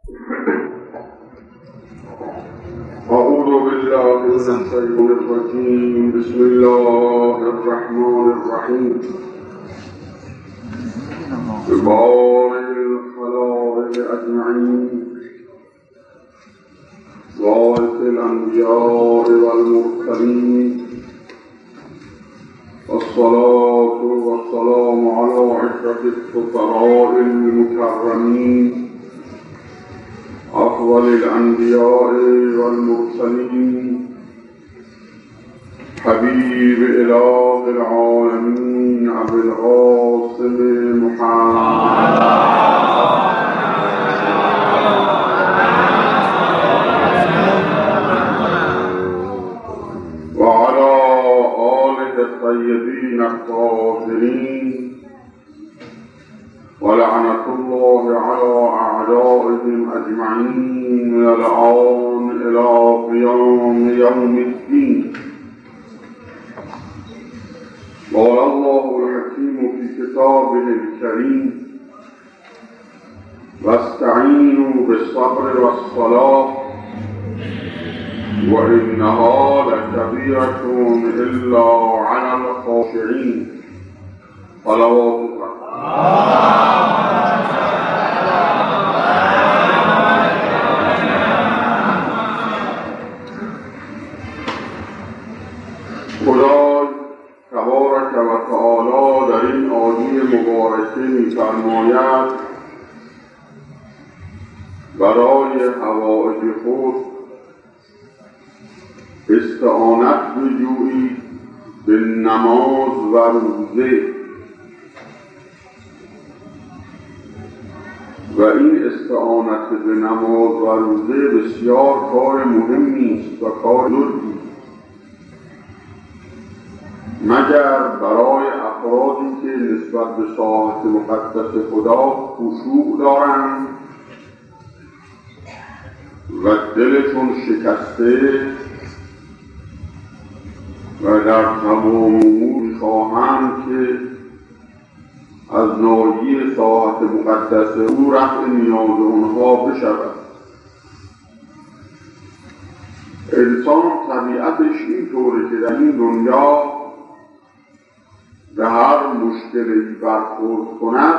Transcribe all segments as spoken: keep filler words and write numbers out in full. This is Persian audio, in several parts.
أعوذ بالله من الشيطان الرجيم. بسم الله الرحمن الرحيم. ببارئ الخلائق أجمعين، وارث الأنبياء والمرسلين، والصلاة والسلام على أشرف الفقراء المكرمين، أفضل الأنبياء والمرسلين، حبيب إله العالمين أبي القاسم محمد وعلى آله الطيبين الطاهرين، ولعنة الله على أعدائهم أجمعين من الآن إلى قيام يوم الدين. قال الله الحكيم في كتابه الكريم: واستعينوا بالصبر والصلاة وإنها لكبيرة إلا على الخاشعين. صلوات خدای تبارک و تعالی در این آیه مبارکه می‌فرماید برای حوائج خود استعانت بجویید به نماز و روزه، و این استعانت به نماز و روزه بسیار کار مهمی است و کار لطفی، مگر برای افرادی که نسبت به ساعت مقدس خدا خشوع دارند و دلشون شکسته و در تمام امور خواهند که از ناحیه ساعت مقدس او رفع نیاز اونها بشود. انسان طبیعتش اینطوره که در این دنیا به هر مشکلی برخورد کند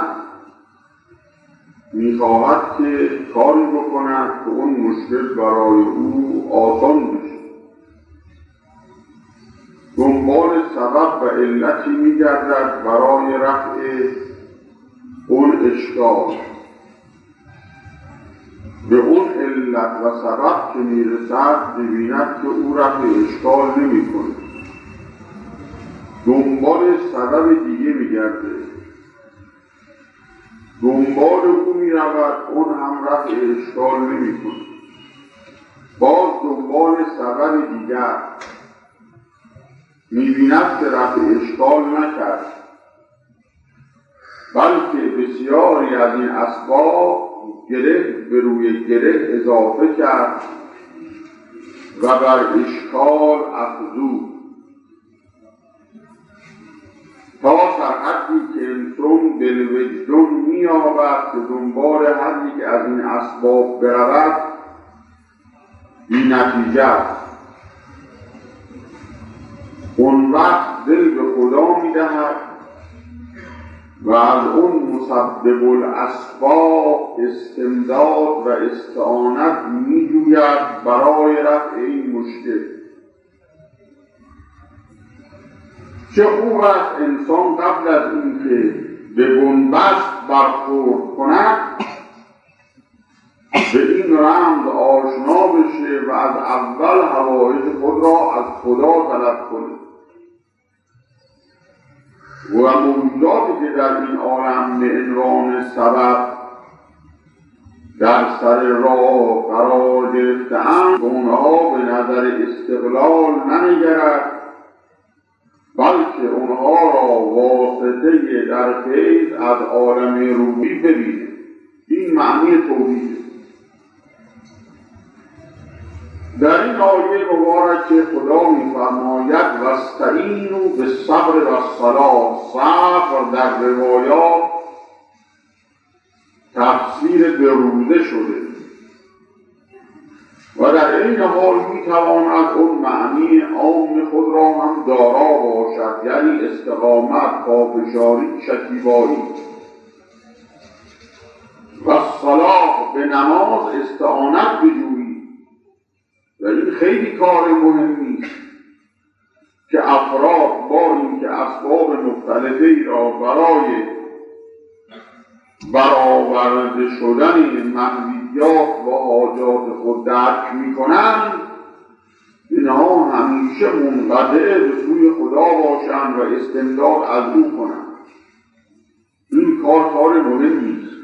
میخواهد که کاری بکند که اون مشکل برای او آسان بشه، دنبال سبب و علتی میگردد برای رفع اون اشکال. به اون علت و سبب که میرسد ببیند که او رفع اشکال نمی کنه، دنبال سبب دیگه میگرده، دنبال او میرود، اون هم رفع اشکال نمی کنه، باز دنبال سبب دیگر می‌بیند که رفع اشکال نکرد، بلکه بسیاری از این اسباب گره به روی گره اضافه کرد و بر اشکال افزود، تا سرحدی که انسان بالوجدان می‌یابد که دنبال هر یک از این اسباب برود بی نتیجه است. اون وقت دل به خدا می‌دهد و از اون مسبب الاسباب استمداد و استعانت می‌جوید برای رفع این مشکل. چه خوب است انسان قبل از اینکه به بنبست برخورد کند به این رمز آشنا بشه و از اول حوائج خود را از خدا طلب کنه و موجوداتی که در این عالم به عنوان سبب در سر راه قرار گرفته‌اند اونها به نظر استقلال ننگرد، بلکه اونها را واسطه در فیض از عالم روحی ببینه. این معنی توحیده. در این آیه مبارکه خدا می‌فرماید واستعینوا بالصبر والصلاة. صبر در روایات تفسیر به روزه شده و در این حال میتواند اون معنی عام خود را هم دارا باشد، یعنی استقامت، پافشاری، شکیبایی. و صلاح به نماز استعانت بجویی و این خیلی کار مهمی است که افراد با اینکه اسباب مختلفی را برای برآورده شدن محویات و حاجات خود درک می‌کنند، اینها همیشه منقطع به سوی خدا باشند و استمداد از او کنند. این کار کار مهمی است.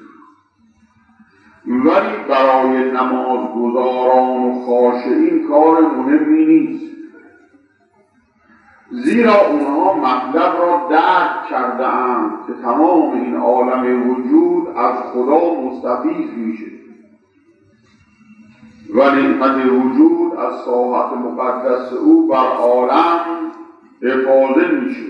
ولی برای نمازگزاران و خاشعین کار مهمی نیست، زیرا اونها مطلب را درک کرده اند که تمام این عالم وجود از خدا مستفیض میشه و نعمت وجود از ساحت مقدس او بر عالم حفاظه میشه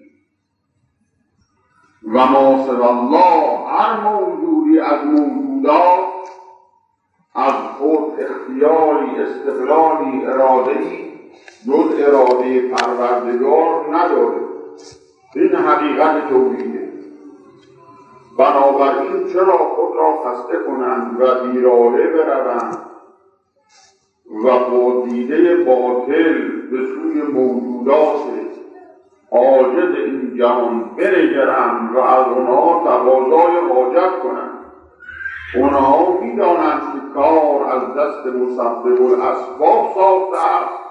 و ما سوی الله، هر موجودی از موجودات از خود اختیاری، استقلالی، اراده‌ای جز اراده پروردگار نداره. این حقیقت توحیده. بنابراین چرا خود را خسته کنند و بیراهه بروند و با دیده باطل به سوی موجودات عاجز این جهان بنگرند و از آنها تقاضای حاجت کنند. آنها می‌دانند که کار از دست مسبب الاسباب ساخته است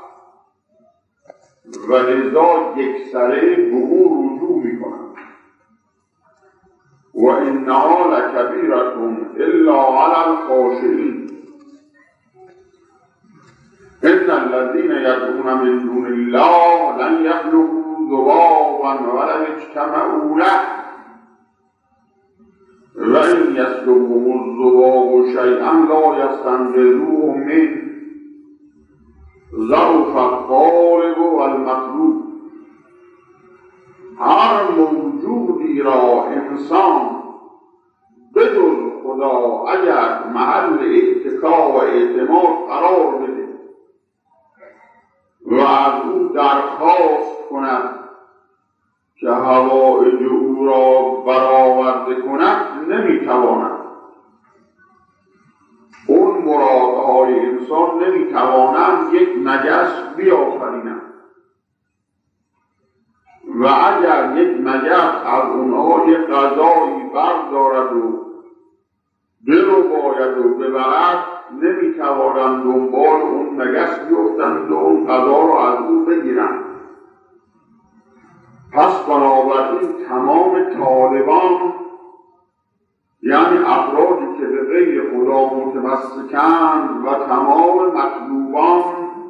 و لذا یکسره به او رجوع می‌کنند. و انها لکبیرة الا علی الخاشعین ان الذین یدعون من دون الله لن یخلقوا ذبابا ولو اجتمعوا له وان یسلبهم الذباب شیئا لا یستنقذوه منه ضعف الطالب والمطلوب. هر موجودی را انسان بجز خدا اگر محل اتکا و اعتماد قرار بده و از او درخواست کند که حوائج او را برآورده کند، نمیتواند. اون مرادهای انسان نمیتوانند یک مگس بیافرینند و اگر یک مگس از اونها یک غذایی بردارد و برو باید و ببرد، نمیتوانند دنبال اون مگس بیفتند و اون غذا را از او بگیرند. پس بنابراین تمام طالبان، یعنی افرادی که به غیر خدا متمسکند، و تمام مطلوبان،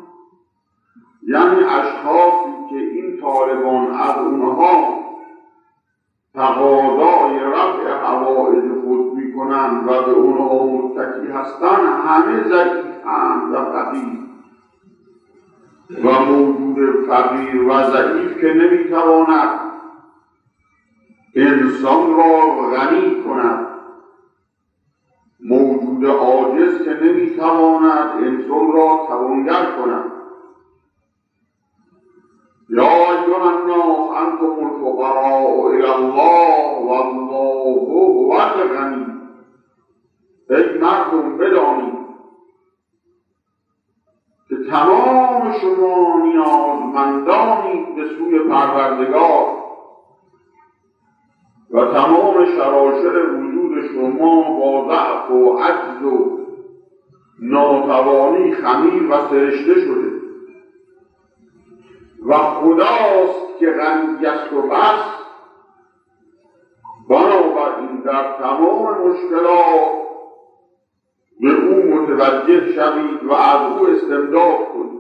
یعنی اشخاصی که این طالبان از اونها تقاضای رفع حوائج خود میکنند و به اونها متکی هستند، همه ضعیفند و فقیر. و موجود فقیر و ضعیف که نمیتواند انسان را غنی کند، موجود عاجز که نمیتواند انسان را توانگر کند. یا ایها الناس انتم الفقراء الی الله والله هو الغنی. ای مردم بدانید که تمام شما نیازمندانید به سوی پروردگار و تمام شراشر وجود شما با ضعف و عجز و ناتوانی خمیر و سرشته شده و خداست که غنی است و بس. بنابراین در تمام مشکلات به او متوجه شوید و از او استمداد کنید.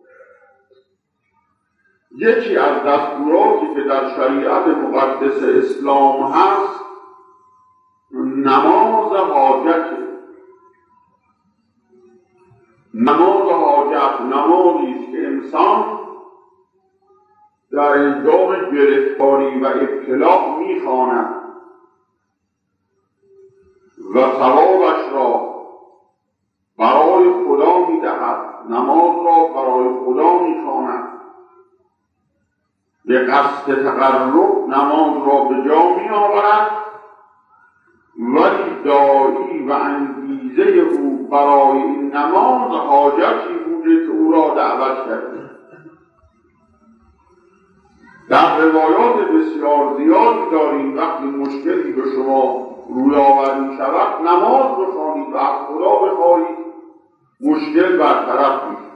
یکی از دستوراتی که در شریعت مقدس اسلام هست نماز حاجت. نماز حاجت نمازی است که انسان در هنگام گرفتاری و ابتلا میخواند و ثوابش را برای خدا میدهد نماز را برای خدا می‌خواند، به قصد تقرب نماز را به جا می‌آورد، ولی داعی و انگیزه او برای این نماز حاجتی بوده که او را دعوت کرده. در روایات بسیار زیادی داریم وقتی مشکلی به شما روی آور می شود نماز بخوانید و از خدا بخواهید مشکل برطرف میشه.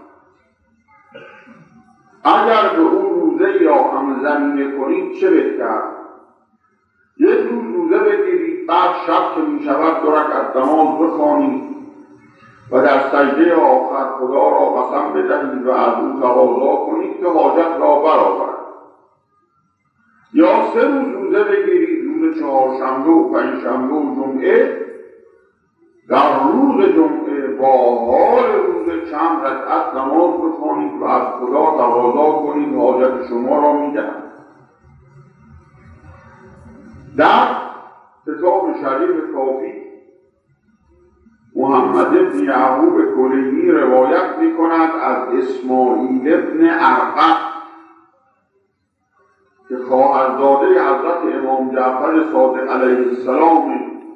اگر به او روزه یا هم زمینه کنید چه بهتر؟ یک روز روزه بگیرید، بعد شب که می شود دو رکعت نماز بخوانید و در سجده آخر خدا را قسم بدهید و از او تقاضا کنید که حاجت را برآورد. یا سه روز روزه بگیرید، روز چهارشنبه و پنجشنبه و جمعه، در روز جمعه با حال روز چند رکعت نماز بخوانید و از خدا تقاضا کنید حاجت شما را می‌دهد. در کتاب شریف کافی محمد بن یعقوب کلیمی روایت می‌کند از اسماعیل ابن ارقم که خواهرزاده حضرت امام جعفر صادق علیه السلام،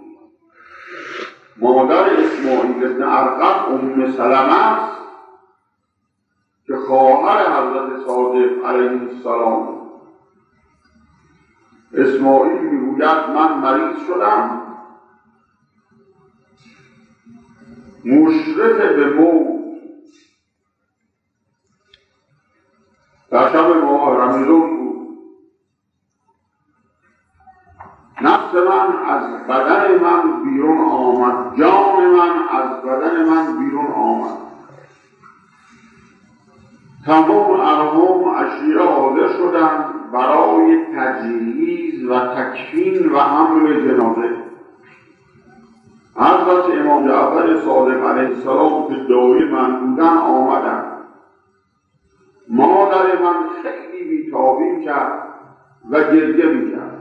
مادر اسماعیل ابن ارقم ام سلمه است که خواهر حضرت صادق علیه السلام. اسماعیل میگوید من مریض شدم، مشرف به موت، در شب ماه رمضان بود. نفس من از بدن من بیرون آمد، جان من از بدن من بیرون آمد. تمام ارحام و عشیره حاضر شدند برای تجهیز و تکفین و حمل جنازه. حضرت امام جعفر صادق علیه السلام که داعی من بودن آمدند. مادر من خیلی بیتابی کرد و گریه میکرد.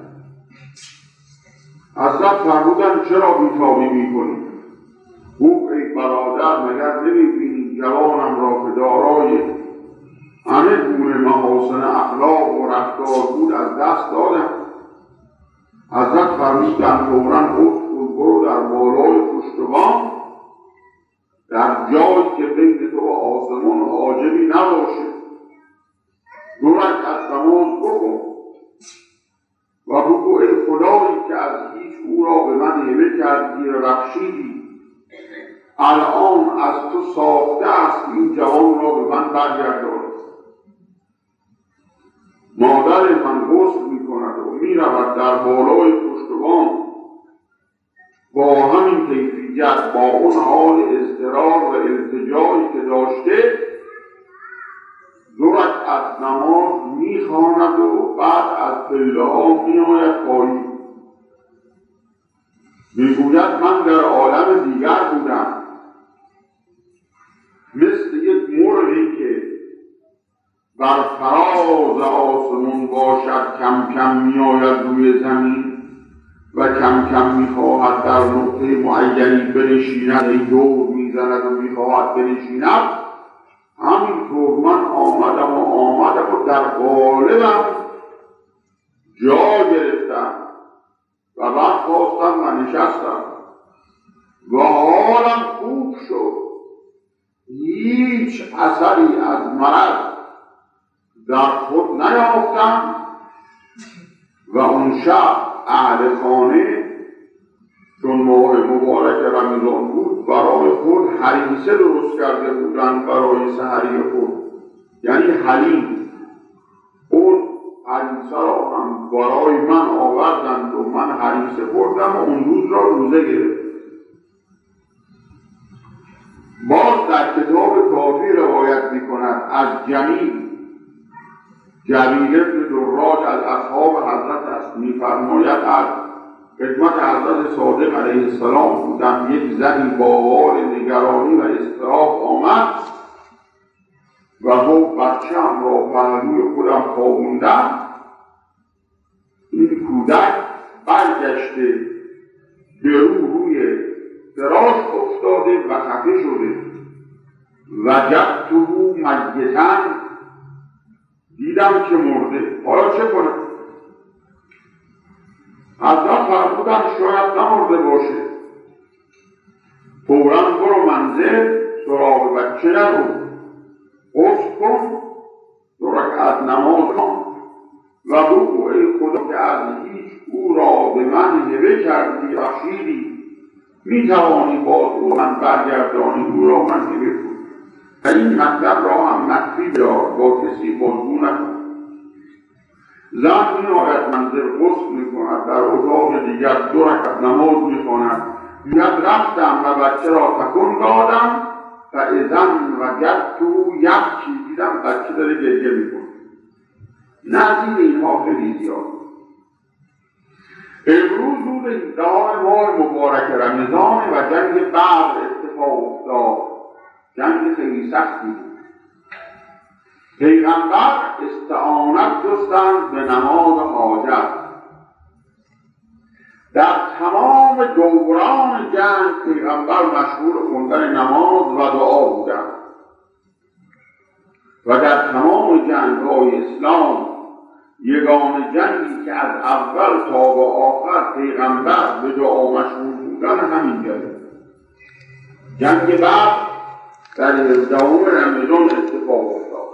حضرت فرمودند چرا بیتابی میکنی؟ گفت ای برادر مگر نمیبینی جوانم را که دارای همه گونه محاسن اخلاق و رفتار بود از دست دادم. حضرت فرمودند فوراً ادخل، برو در بالای پشتبان در جایی که بین تو و آسمان حاجبی نباشه دو رکعت نماز بخون و بگو ای خدایی که از هیچ او را به من هبه کردی و بخشیدی، الان از تو ساخته است این جوان را به من برگردان. مادر من غسل می کند و می رود در بالای پشتبان با همین کیفیت، با اون حال اضطرار و التجایی که داشته دو رکعت نماز می خواند و بعد از پله ها می آید پایین. می گوید من در عالم دیگر بودم، مثل یک مرغی که بر فراز آسمون باشد کم کم می آید روی زمین و کم کم می خواهد در نقطه معینی بنشیند، ای دور می زند و می خواهد بنشیند. همینطور من آمدم و آمدم و در قالبم جا گرفتم و بعد خواستم و نشستم و حالم خوب شد. هیچ اثری از مرض در خود نیافتم و اون شب اهل خانه چون ماه مبارک رمضان بود برای خود هریسه درست کرده بودند برای سحری خود، یعنی حلیم. اون هریسه را هم برای من آوردند و من هریسه خوردم و اون روز را روزه گرفت. باز در کتاب کافی روایت می کند از جمیل، جلیل ابن دراج از اصحاب حضرت است، می فرماید از خدمت حضرت صادق علیه السلام بودم، یک زنی با حال نگرانی و اضطراب آمد و گفت بچه‌ام را پهلوی خودم خوابوندم. این کودک برگشته به رو روی فراش افتاده و خفه شده وجدته میتا، دیدم که مرده. حالا چه کنم؟ حضرت فرمودن شاید نمرده باشه، فوراً برو منزل سراغ بچه نرو، غسل کن، دو رکعت نماز کن و بگو ای خدا که از هیچ او را به من هبه کردی بخشیدی، می توانی باز او من برگردانی او را من هبه کنم و این مطلب را هم مخفی دار، با کسی بازگو نکن. زن می آید منزل، غسل می کند، در اتاق دیگر دو رکعت نماز می کند. میاد رفتم و بچه را تکون دادم و اذن وجدته یبکی، دیدم بچه داره گریه می کند. نظیر اینها خیلی زیاد. امروز روز هفدهم ماه مبارک رمضان و جنگ بدر اتفاق افتاد. جنگ خیلی سختی بود. پیغمبر استعانت جستند به نماز حاجت. در تمام دوران جنگ پیغمبر مشغول خوندن نماز و دعا بودند و در تمام جنگ‌های اسلام یگانه جنگی که از اول تا به آخر پیغمبر به دعا مشغول بودن همین جنگ. جنگ بدر در هفدهم رمضان اتفاق افتاد.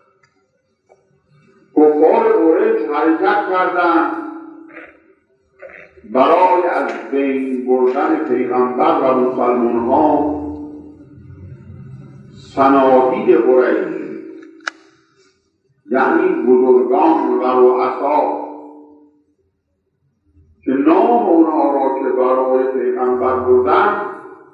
کفار قریش حرکت کردند برای از بین بردن پیغمبر و مسلمان‌ها. صنادید قریش یعنی بزرگان و رؤسا که نام اونها را که برای پیغمبر بردن،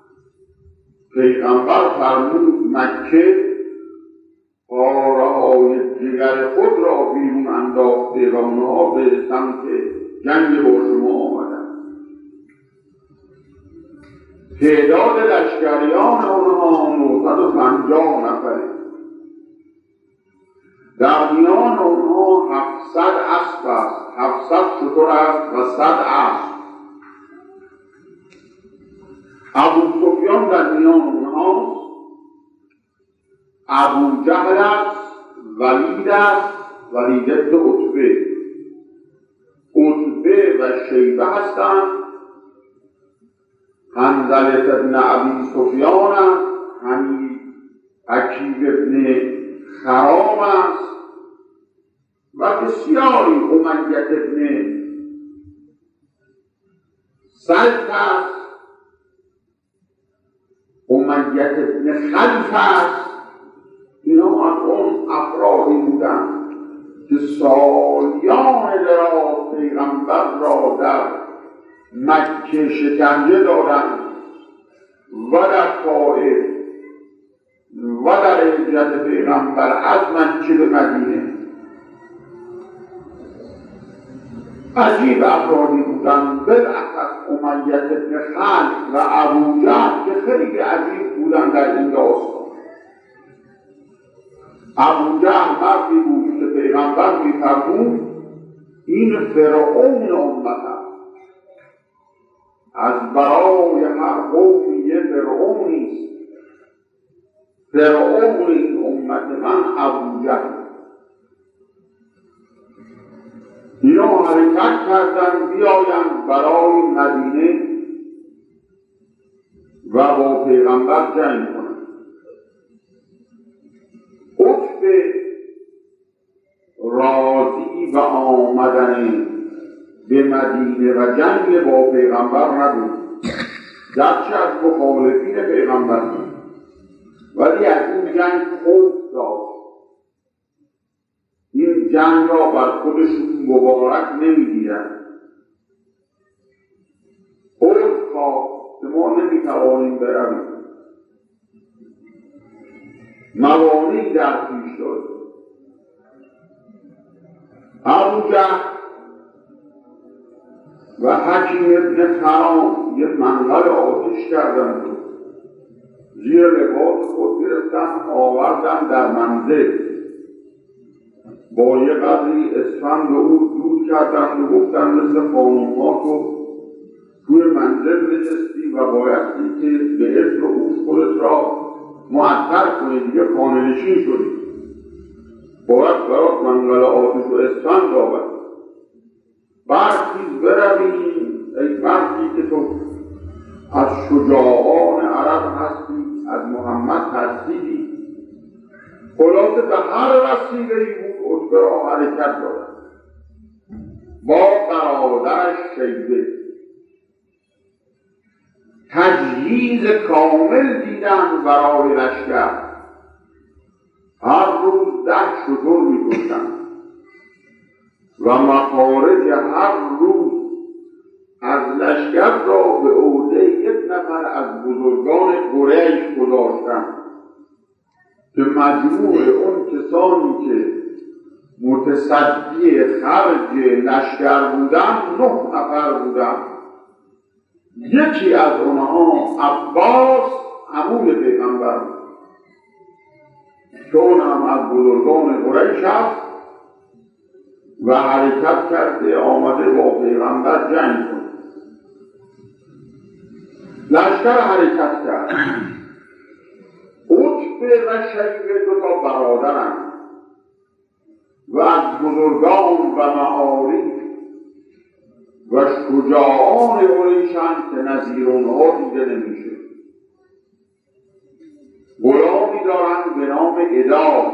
پیغمبر فرمود مکه پاره‌های جگر خود را بیرون انداخته و اونها به سمت جنگ با شما آمدن. تعداد لشکریان اونها نهصد و پنجاه نفره. در میان اونها هفتصد اسب است، هفتصد شتر است و صد اسب. ابو سفیان در میان اونها، ابو جهل است، ولید است، ولید ابن عتبه، عتبه و شیبه هستند، حنظله ابن ابی سفیان است، همین عکیب ابن خرام است و بسیاری، امیه ابن سلط است، امیه ابن خلف است. اینا از اون افرادی بودند که سالیان دراز پیغمبر را در مکه شکنجه دادند و در طائف و در هجرت پیغمبر از مکه به مدینه. عجیب افرادی بودند، بالاخص امیه ابن خلف و ابو جهل که خیلی عجیب بودند در این داستان. ابو جهل مردی بود که پیغمبر می‌فرمود این فرعون امت است، از برای هر قومی یه فرعونی است. فرعون این امت من ابو جهل. اینا حرکت کردن بیایند برای مدینه و با پیغمبر جنگ کنند. عتبه راضی و آمدن به مدینه و جنگ با پیغمبر نبود، گرچه از مخالفین پیغمبر بود، ولی از این جنگ خوف داشت. این جنگ را بر خودشون مبارک نمی‌دیدند. عذر خواست که ما نمی‌توانیم برویم، موانعی در پیش داد. ابو جهل و حکیم ابن خرام یک منقل آتش کردند، زیر لباس خود گرفتن آوردن در منزل، با یه قدری اسفند او دود کردن و گفتن مثل خانوم‌ها تو توی منزل نشستی و بایستی که به اسم او خودت را معطر کنید، دیگه خانه نشین شدید، باید برات منقل آتش و اسفند آورد، برخیز برویم ای مردی که تو از شجاعان عرب هستی، از محمد ترسیدی. خلاصه به هر وسیله‌ای بود عتبه را حرکت دادن. با برادرش شیبه تجهیز کامل دیدن برای لشکر. هر روز ده شتر می‌کشتند و مخارج هر روز از لشکر را به عهده یک نفر از بزرگان قریش گذاشتند که مجموع اون کسانی که متصدی خرج لشکر بودند نه نفر بودند. یکی از اونها عباس عموی پیغمبر بود که اون هم از بزرگان قریش هست و حرکت کرده آمده با پیغمبر جنگ کنه. لشکر حرکت کرد. عتبه و شیبه دو تا برادرند و از بزرگان و معارف و شجاعان قریشند که نظیر اونها دیده نمیشه. غلامی دارند به نام اداس.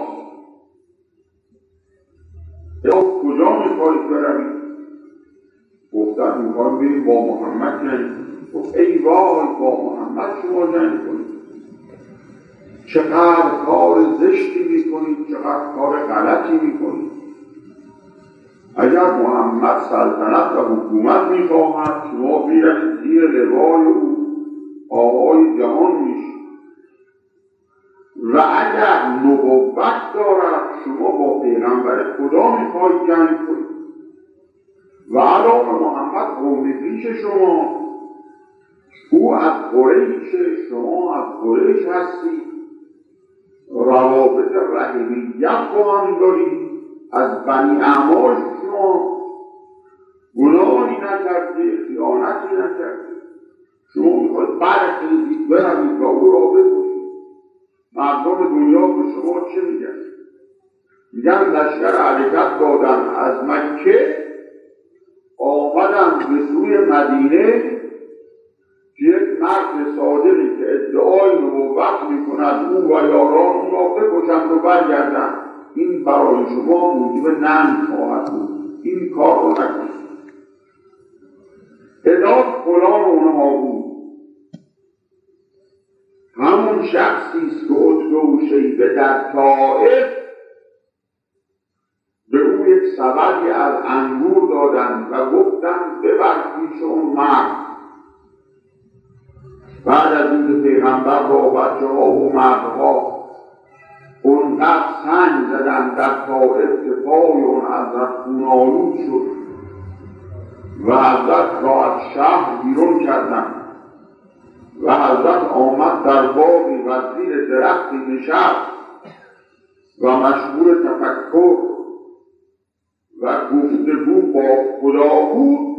اداس کجا میخواهید بروید؟ گفتن میخواهیم بریم با محمد جنگ کنیم. گفت ای وای، با محمد شما جنگ کنید؟ چقدر کار زشتی میکنید، چقدر کار غلطی میکنید. اگر محمد سلطنت و حکومت میخواهد شما بیرید زیر لوای او آقای جهان میشید و اگر نبوت دارد شما با پیغمبر خدا میخواهید جنگ کنید و علاوه محمد قوم پیش شما، او از قریش، شما از قریش هستید، روابط رحمیت با هم دارید، از بنی اعمال شما گناهی نکردید، خیانتی نکردید، شما میخواید برخیزید بروید و او را بکشید. مردم دنیا به شما چه میگن؟ میگن لشکر حرکت دادن از مکه آمدن به سوی مدینه که یک مرد صادقی که ادعای نبوت میکند او و یاران اون را بکشند و برگردند. این برای شما موجب ننگ خواهد بود، این کار را نکنید. اداد غلام اونها بود، همون شخصی است که عتبه و شیبه در طائف به او یک سبدی از انگور دادند و گفتند ببر پیش اون مرد. بعد از این پیغمبر با بچه ها و مردها اونقدر سنگ زدن در طائف که پای اون حضرت خون‌آلود شد و حضرت را از شهر بیرون کردند و حضرت آمد در باغی و زیر درختی نشست و مشغول تفکر و گفتگو با خدا بود.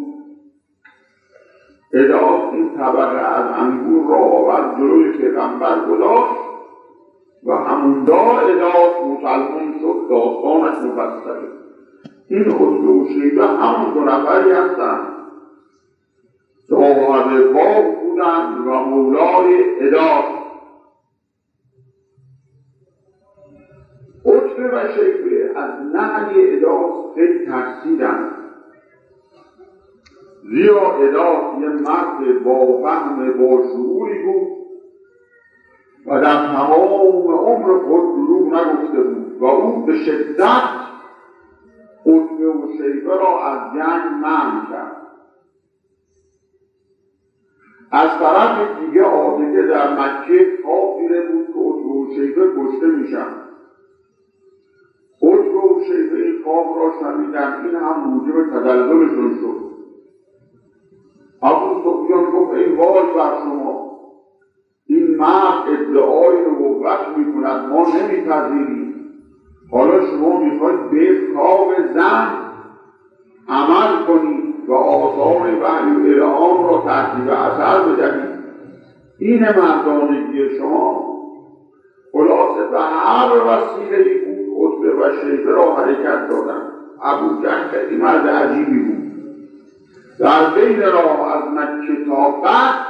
اداد این طبقه از انگور را آورد جلوی پیغمبر گذاشت و همون دا اداد مسلمان شد. داستانش مفصله. این عتبه و شیبه همون دو نفری هستند صاحب باغ بودند و مولای اداد. عتبه و شیبه از نهی اداد خیلی ترسیدند، زیرا اداد یه مرد با فهم با شعوری بود و در تمام عمر خود دروغ نگفته بود و او به شدت عتبه و شیبه را از جنگ منع کرد. از طرف دیگه عادته در مکه خواب دیده بود که عتبه و شیبه کشته میشن. عتبه و شیبه این خواب را شنیدن، این هم موجب تزلزلشون شد. ابو سفیان گفت ای وای بر شما، این مرد ادعای نبوت میکند، ما نمیپذیریم. حالا شما میخواید به خواب زن عمل کنید و آثار وحی و الهام را ترتیب اثر بدهید. این مردانگی شما. خلاصه به هر وسیله‌ای بود عتبه و شیبه را حرکت دادند. ابوجهل خیلی مرد عجیبی بود. در بین راه از مکه تا بعد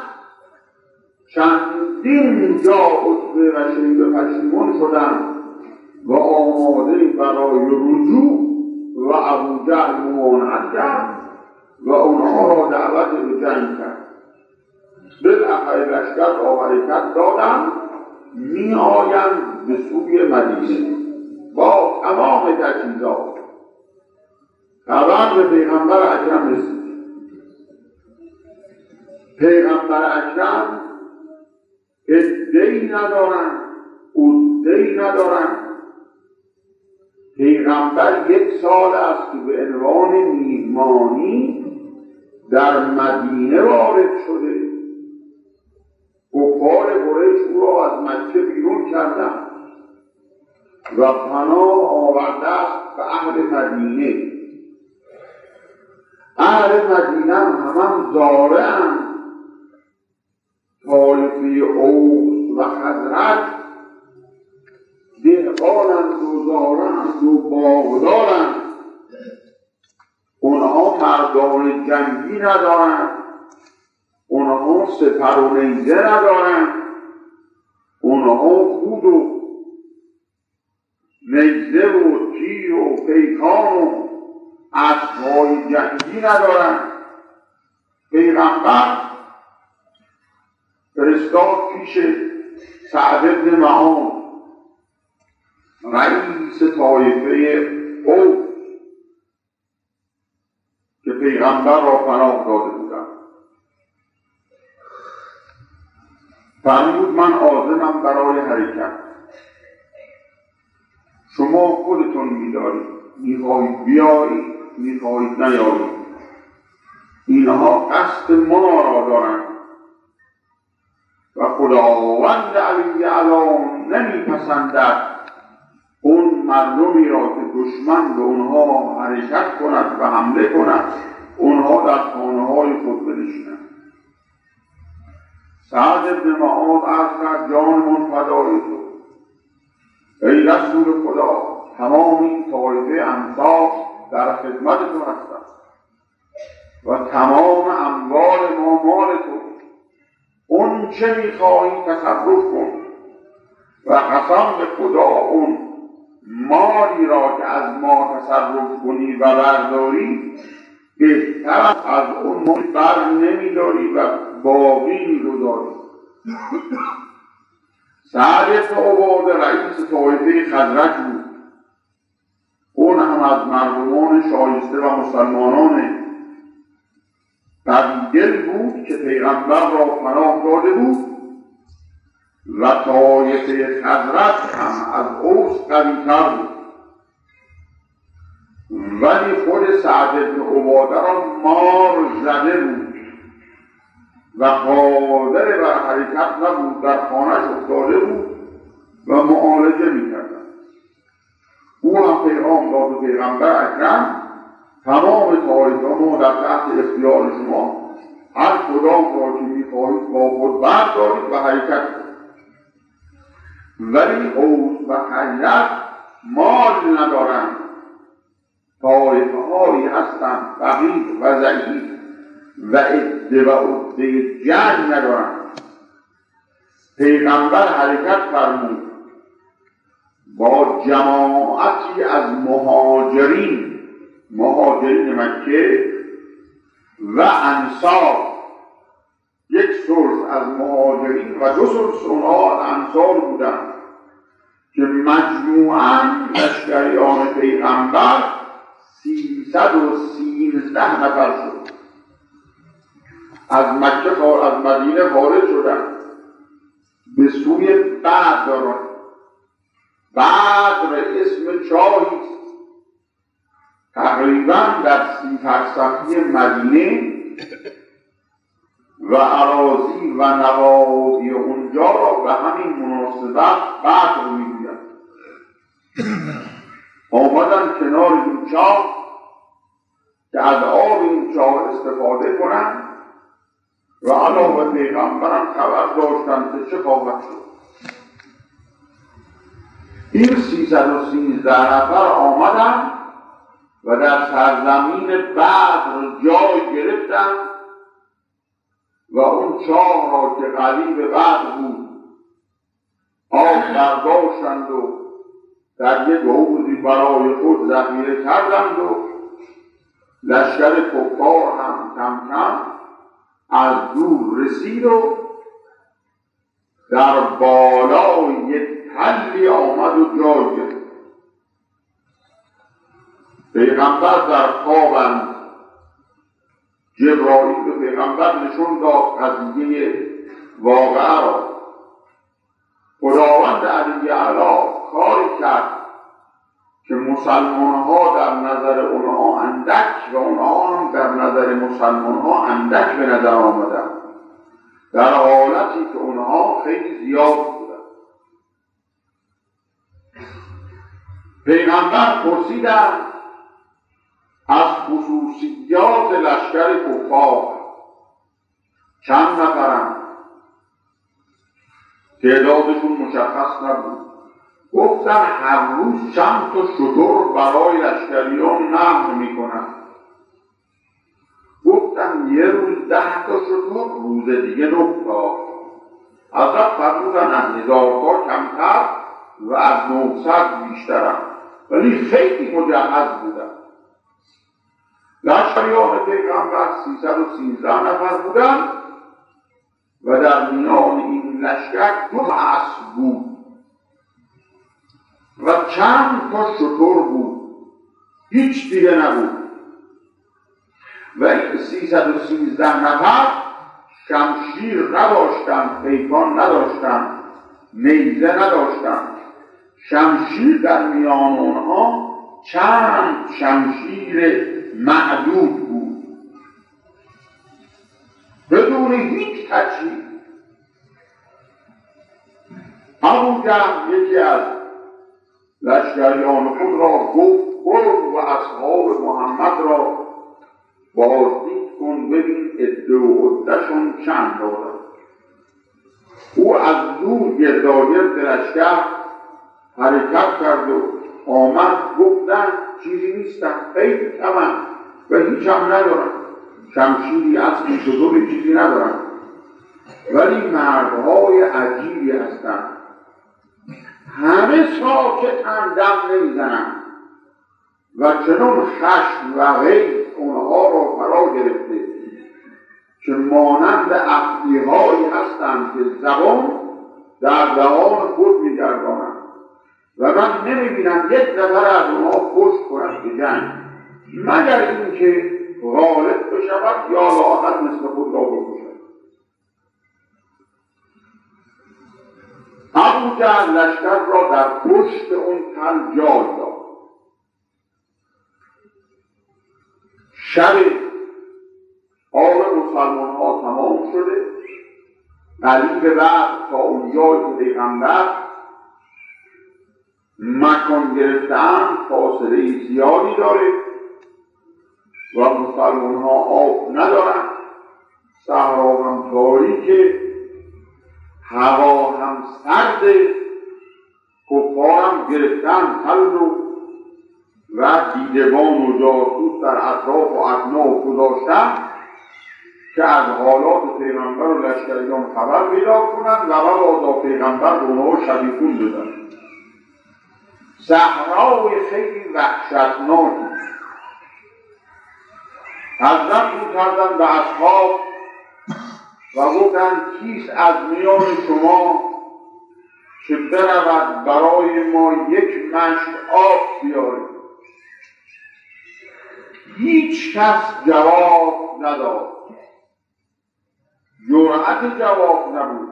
چندین جا عتبه و شیبه پشیمان شدند و آماده برای رجوع و ابوجهل ممانعت کرد و اونها را دعوت به جنگ کرد. بالاخره لشکر را حرکت دادند، می آیند به سوی مدینه با تمام تجهیزات. خبر به پیغمبر اکرم رسید. پیغمبر اکرم عده‌ای ندارند، عده‌ای ندارند. پیغمبر یک سال است که به عنوان میهمانی در مدینه وارد شده. کفار قریش او را از مکه بیرون کردند و پناه آورده است به اهل مدینه. اهل مدینه هم هم زاره اند. طایفه اوس و خزرج دهقانند و زارند و باغدارند. اونها مردان جنگی ندارند، اونها سپر و نیزه ندارند، اونها خود و نیزه و تیر و پیکان و اسبهای جنگی ندارند. پیغمبر فرستاد پیش سعد بن معاذ رئیس طایفه اوس که پیغمبر را پناه داده بودند. فرمود من عازمم برای حرکت. شما خودتون می‌دارید، می‌خواهید بیایید، می‌خواهید نیایید. اینها قصد ما را دارند و خداوند علی اعلی نمی‌پسندد اون مردمی را که دشمن به اونها حرکت کند و حمله کند، اونها در خانه‌های خود بنشینند. سعد بن معاذ عرض کرد جانمون فدای تو ای رسول خدا، تمام این طایفه انصار در خدمت تو هستند و تمام اموال ما مال تو. اون چه میخواهی تصرف کن و قسم به خدا اون مالی را که از ما تصرف کنی و برداری بهتر از اون مال بر نمیداری و باقی میگذاری. سعد بن عباده رئیس طایفه خزرج بود. اون هم از مردمان شایسته و مسلمانان قوی‌دل بود که پیغمبر را پناه داده بود و طایفه خزرج هم از اوس قوی‌تر بود. ولی خود سعد بن عباده را مار زده بود و قادر بر حرکت نبود، در خانه‌اش افتاده بود و معالجه می‌کردند. او هم پیغام داد به پیغمبر اکرم تمام طایفه ما در تحت اختیار شما، هر کدام را که می‌خواهید با خود بردارید و حرکت کنید. ولی اوس و خزرج مال ندارند، طایفه هایی هستند فقیر و ضعیف و عده و عده جنگ ندارند. پیغمبر حرکت فرمود با جماعتی از مهاجرین مهاجرین مکه و انصار، یک ثلث از مهاجرین و دو ثلث اونها از انصار بودند که مجموعاً لشکریان پیغمبر سیصد و سیزده نفر شد. از مکه از مدینه خارج شدند به سوی بدر. بدر اسم چاهی تقریباً در سی فرسخی مدینه و اراضی و نواحی اونجا را به همین مناسبت بدر میگویند. آمدن کنار این چاه که از آب این چاه استفاده کنند و علاوه پیغمبرم خبر داشتند که چه خواهد شد. این سیصد و سیزده نفر آمدند و در سرزمین بدر جای گرفتند و اون چاه را که قریب بدر بود آب برداشتند و در یک حوضی برای خود ذخیره کردند و لشکر کفار هم کم کم از دور رسید و در بالای یک تلی آمد و جای گرفت. پیغمبر در خوابند، جبرائیل به پیغمبر نشون داد قضیه واقعه را. خداوند علی اعلی کاری کرد که مسلمان ها در نظر اونها اندک و اونها هم در نظر مسلمان ها اندک به نظر آمدن، در حالتی که اونها خیلی زیاد بودن. پیغمبر پرسیدند از خصوصیات لشکر کفار چند نفرند؟ تعدادشون مشخص نبود. گفتن هر روز چند تا شتر برای لشکریان نقل میکنن. گفتن یه روز ده تا شتر، روز دیگه نه تا. حضرت فرمودن از هزار تا کمتر و از نهصد بیشترن، ولی خیلی مجهز بودن. لشکریان پیغمبر سیصد و سیزده نفر بودن و در میان این لشکر دو اسب بود و چند تا شتر بود، هیچ دیگه نبود. و این سیصد و سیزده نفر شمشیر نداشتن، پیکان نداشتن، نیزه نداشتن. شمشیر در میان اونها چند شمشیر معدود بود بدون هیچ تجهیز. ابوجهل یکی از لشکریان خود را گفت برو و اصحاب محمد را بازدید کن ببین عده و عده‌شون چند دارد. او از دور گرداگرد لشکر حرکت کرد و آمد. گفتن چیزی نیستن، خیلی کمن و هیچ هم ندارن، شمشیری اصلی شطوری چیزی ندارن، ولی مردهای عجیبی هستن. همه ساکتن، دم نمیزنن و چنون خشم و غیظ اونها را فرا گرفته که مانند افعی‌هایی هستند که زبان در دهان خود می‌گردانند و من نمی‌بینم یک نفر از اونها پشت کنند به جنگ، مگر اینکه غالب بشود یا لااقل مثل خود را بکشد. ابوجهل لشکر را در پشت اون تل جای داد. شب آب مسلمان ها تمام شده، قریب بعد تا اونجای پیغمبر مکان گرفتن فاصله زیادی داره و مسلمان ها آب ندارن، صحرا هم تاریکه، هوا هم سرده، کفار هم گرفتن تل رو و دیدگان و جاسوس در اطراف و اطناف گذاشتن که از حالات پیغمبر و لشکریان خبر پیدا کنند و مبادا پیغمبر به اونها شبیخون بدن. صحرای خیلی وحشتناکی. حضرت رو کردن به اصحاب و گفتن کیست از میان شما که برود برای ما یک مشت آب بیارید؟ هیچ کس جواب نداد، جرأت جواب نبود.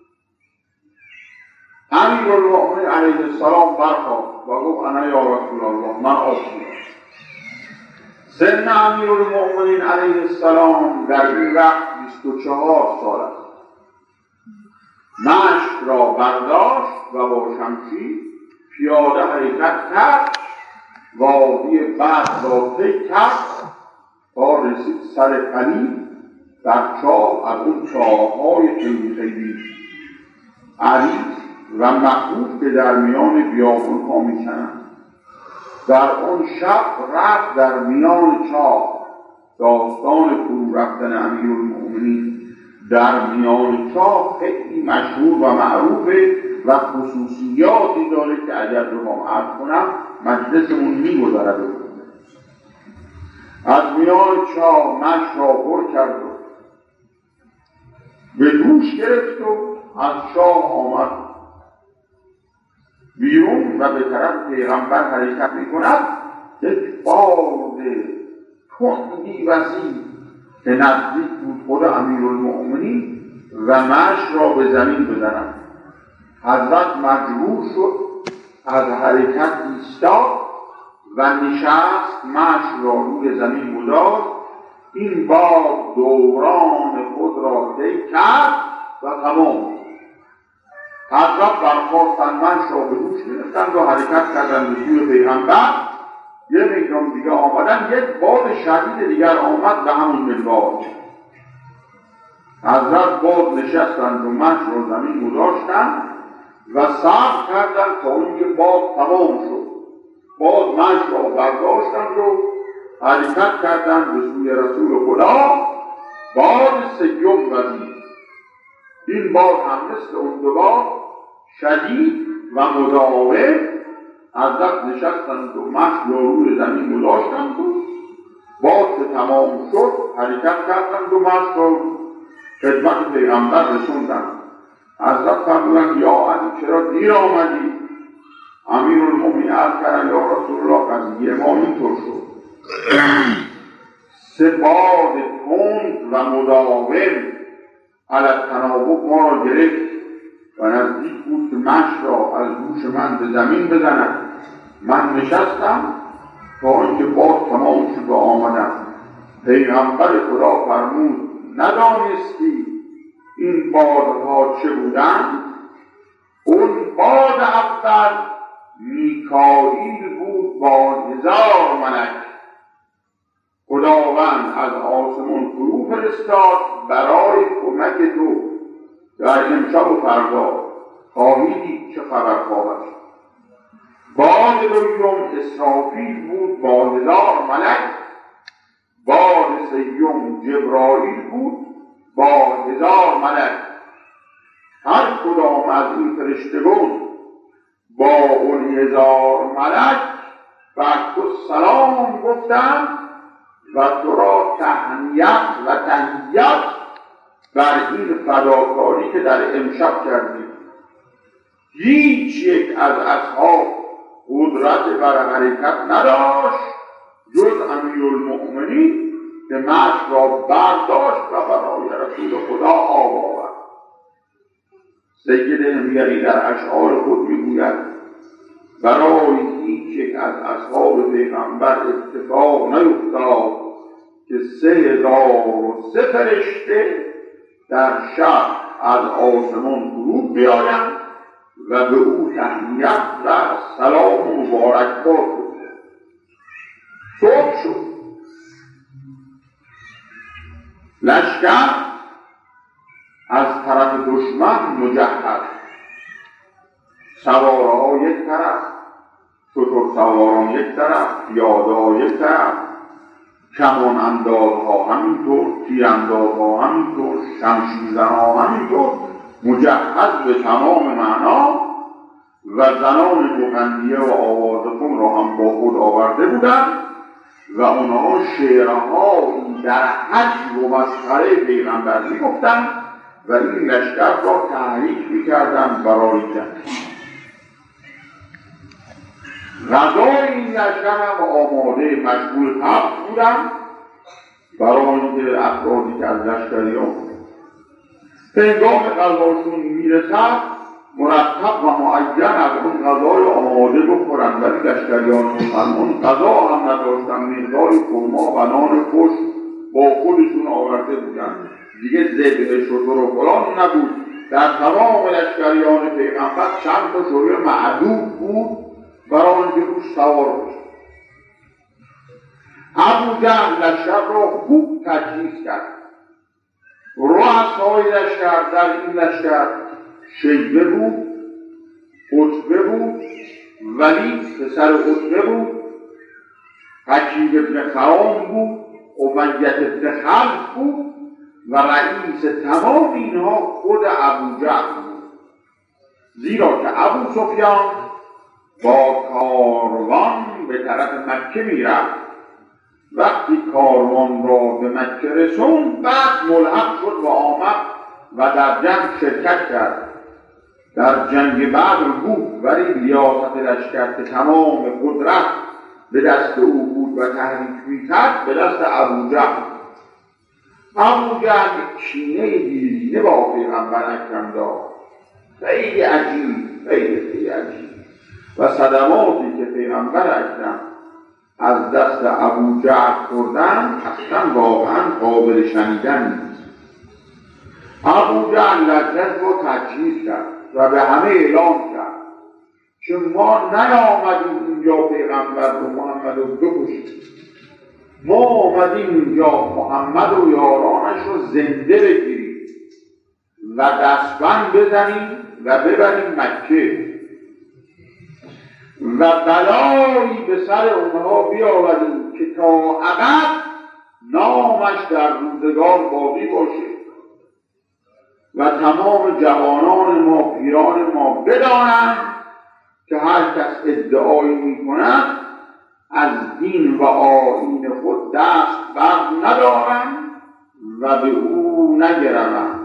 امیرالمؤمنین علیه السلام برخاست و گفت انا یا رسول الله، من آب بیارم. سن امیرالمؤمنین علیه السلام در این وقت بیست و چهار سال است. مشت را برداشت و با شمشیر پیاده حرکت کرد، وادی بعد را طی کرد تا رسید سر قلیب. در چاه از اون چاه‌های خیلی خیلی عریض و مخوف که در میان بیابون ها میکنند. در آن شب رفت در میان چاه، داستان فرو رفتن امیرالمؤمنین در میان چاه خیلی مشهور و معروفه و خصوصیاتی داره که اگر بخوام عرض کنم مجلسمون میگذرد. از میان چاه مشت را پر کرد و به دوش گرفت و از چاه آمد بیرون و به طرف پیغمبر حرکت میکند. یک باد تندی وسیع که نزدیک بود خود امیرالمؤمنین و مشت را به زمین بزند. حضرت مجبور شد از حرکت ایستاد و نشست، مشت را روی زمین گذاشت. این باد دوران خود را طی کرد و تمام. حضرت برخواستند، مشت را به دوش گرفتند و حرکت کردند به سوی پیغمبر. یه میدان دیگه آمدن، یک باد شدید دیگر آمد به همون منوال. حضرت باز نشستند و مشت را زمین گذاشتند و صبر کردند تا اینکه باد تمام شد. باز مشت را برداشتند و حرکت کردند به سوی رسول خدا. باد سیوم وزید. این باد هم مثل اون دو باد شدید و مداوم. حضرت نشستند و مشت را روی زمین گذاشتند و باد که تمام شد حرکت کردند و مشت را خدمت پیغمبر رسوندند. حضرت فرمودند یا علی چرا دیر آمدی؟ امیرالمؤمنین عرض کردند یا رسول الله قضیه ما اینطور شد، سه باد تند و مداوم علی التناوب ما را گرفت و نزدیک بود که مشت را از دوش من به زمین بزند. من نشستم تا اینکه باد تمام شد و آمدم. پیغمبر خدا فرمود ندانستی این بادها چه بودند؟ اون باد اول میکائیل بود با هزار ملک. خداوند از آسمان فرو فرستاد برای کمک تو در امشب و فردا. خواهی دید چه خبر خواهد شد. باد دوم اسرافیل بود با هزار ملک. باد سیوم جبرائیل بود با هزار ملک. هر کدام از این فرشتگان با اون هزار ملک بر تو سلام گفتند و تو را تهنیت و تحیت بر این فداکاری که در امشب کردی. هیچ یک از اصحاب قدرت بر حرکت نداشت جز امیرالمؤمنین که مشت را برداشت و برای رسول خدا آب آورد. سید حمیری در اشعار خود میگوید برای هیچ یک از اصحاب پیغمبر اتفاق نیفتاد که سه هزار و سه فرشته در شب از آسمان فرود بیایند و به او تهنیت و سلام و مبارکباد کنند. صبح شد. لشکر از طرف دشمن مجهز، سوارها یک طرف، شتر سواران یک طرف، پیاده‌ها یک طرف، کمان اندازها همینطور، تیر اندازها همینطور، شمشیرزنها همینطور، مجهز به تمام معنا و زنان مغنیه و آوازخون را هم با خود آورده بودند و اونها شعرهایی در حج و مسخره پیغمبر میگفتند و این لشکر را تحریک میکردند برای جنگ. غذای این لشکر هم آماده مشغول حبس بودند برای اینکه افرادی که از لشکریان هنگام غذاشون میرسد مرتب و معین از اون غذای آماده بخورند. ولی لشکریان مسلمان غذا هم نداشتن، مقداری خرما و نان خوش با خودشون آورده بودند. دیگه ذبح شتر و فلان نبود. در تمام لشکریان پیغمبر چند تا شتر معدود بود برای اینکه روش سوار بشن. ابوجهل لشکر را خوب تجهیز کرد. رؤسای لشکر در این لشکر شیبه بود، عتبه بود، ولید پسر عتبه بود، حکیم ابن خرام بود، امیة ابن خلف بود و رئیس تمام اینها خود ابوجهل بود. زیرا که ابو سفیان با کاروان به طرف مکه میرفت. وقتی کاروان را به مکه رسوند بعد ملحق شد و آمد و در جنگ شرکت کرد. در جنگ بدر بود، ولی ریاست لشکر که تمام قدرت به دست او بود و تحریک میکرد به دست ابوجهل. ابوجهل کینه دیرینه با پیغمبر اکرم داشت، خیلی عجیب خیلی خیلی عجیب و صدماتی که پیغمبر اکرم از دست ابوجهل خوردن اصلا واقعا قابل شنیدن نیست. ابوجهل لشکر رو تجهیز کرد و به همه اعلام کرد که ما نیامدیم اینجا پیغمبر رو محمد رو بکشیم، ما آمدیم اینجا محمد و یارانش رو زنده بگیریم و دستبند بزنیم و ببریم مکه و بلایی به سر اونها بیاوریم که تا ابد نامش در روزگار باقی باشه و تمام جوانان ما پیران ما بدانند که هر کس ادعایی میکند از دین و آیین خود دست بر ندارند و به او نگروند.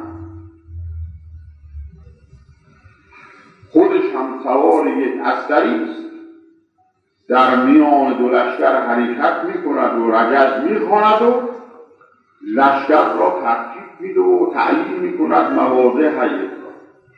خودش هم سوار یک استری است، در میان دو لشکر حرکت میکند و رجز میخواند و لشکر را ترتیب میده و تعیین میکند مواضع حیات را.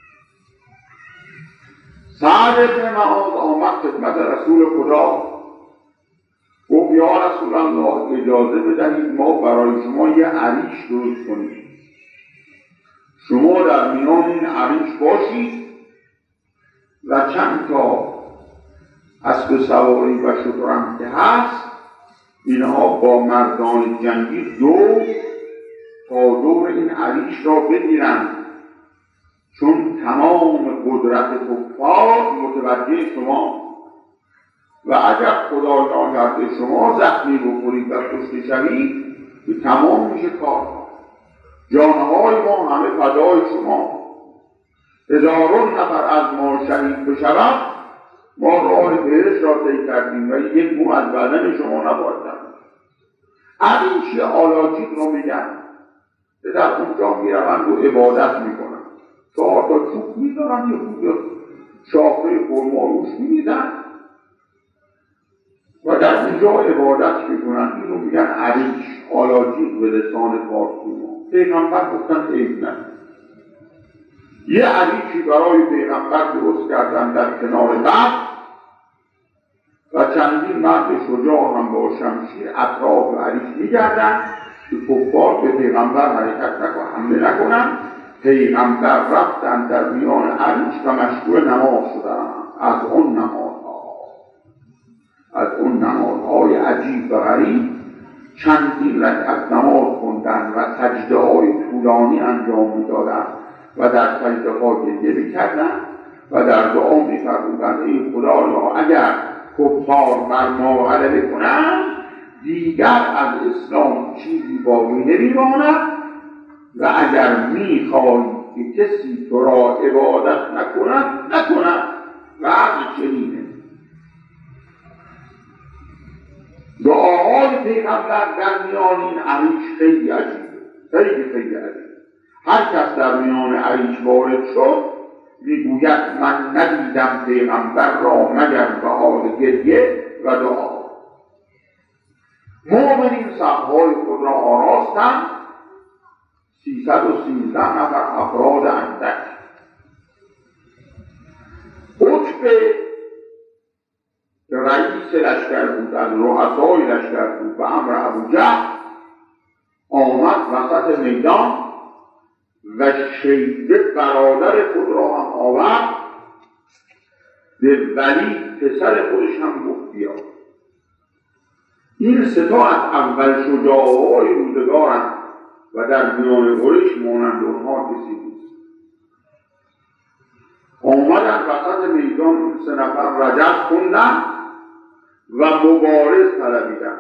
سعد بن معاذ آمد خدمت رسول خدا، گفت یا رسول الله اجازه بدهید ما برای شما یه عریش درست کنیم، شما در میان این عریش باشید و چند تا اسب سواری و شترم که هست اینها با مردان جنگی دو تا دور این عریش را بگیرند، چون تمام قدرت کفار متوجه شما و اگر خدا ناکرده شما زخمی بخورید و کشته شوید که تمام میشه کار، جانهای ما همه فدای شما، هزاران نفر از ما شهید بشود ما راه بهشت را طی کردیم و یک مو از بدن شما نباید. عریش آلاجیق رو میگن که در اونجا میروند و عبادت میکنن، چهار تا چوب میدارن یه خود شاخه خرما روش میدن و در اینجا عبادت میکنن. اینو میگن عریش آلاجیق به لسان فارسی ما. پیغمبر گفتن عیب نه. یه عریشی برای پیغمبر درست کردن در کنار بحر و چندین مرد شجاع هم با شمشیر اطراف عریش میگردن که کفار به پیغمبر حرکت نکنن، حمله نکنن. پیغمبر رفتن در میان عریش و مشغول نماز شدن. از اون نمازها از اون نمازهای عجیب و غریب چندین رکعت نماز خوندن و سجده های طولانی انجام میدادن و در سجده ها گریه میکردن و در دعا میفرمودند ای خدایا اگر کفار بر ما غلبه کنند دیگر از اسلام چیزی باقی نمیماند و اگر میخواهی که کسی تو را عبادت نکند نکند. و عرض چنینه دعاهای پیغمبر در میان این عریش خیلی عجیبه، خیلی خیلی عجیبه. هر کس در میان عریش وارد شد میگوید من ندیدم پیغمبر را مگر به حال گریه و دعا. مومنین صفهای خود را آراستند، سیصد و سیزده نفر افراد اندک. عتبه رئیس لشکر بود، از رؤسای لشکر بود و امر ابوجهل آمد وسط میدان و شیبه برادر خود را هم آورد، به ولید پسر خودش هم گفت بیا. این سه تا از اول شجاعهای روزگارند و در میان قریش مانند اونها کسی نیست. آمدن وسط میدان چیزان این سه نفر رجز خوندن و مبارز طلبیدن.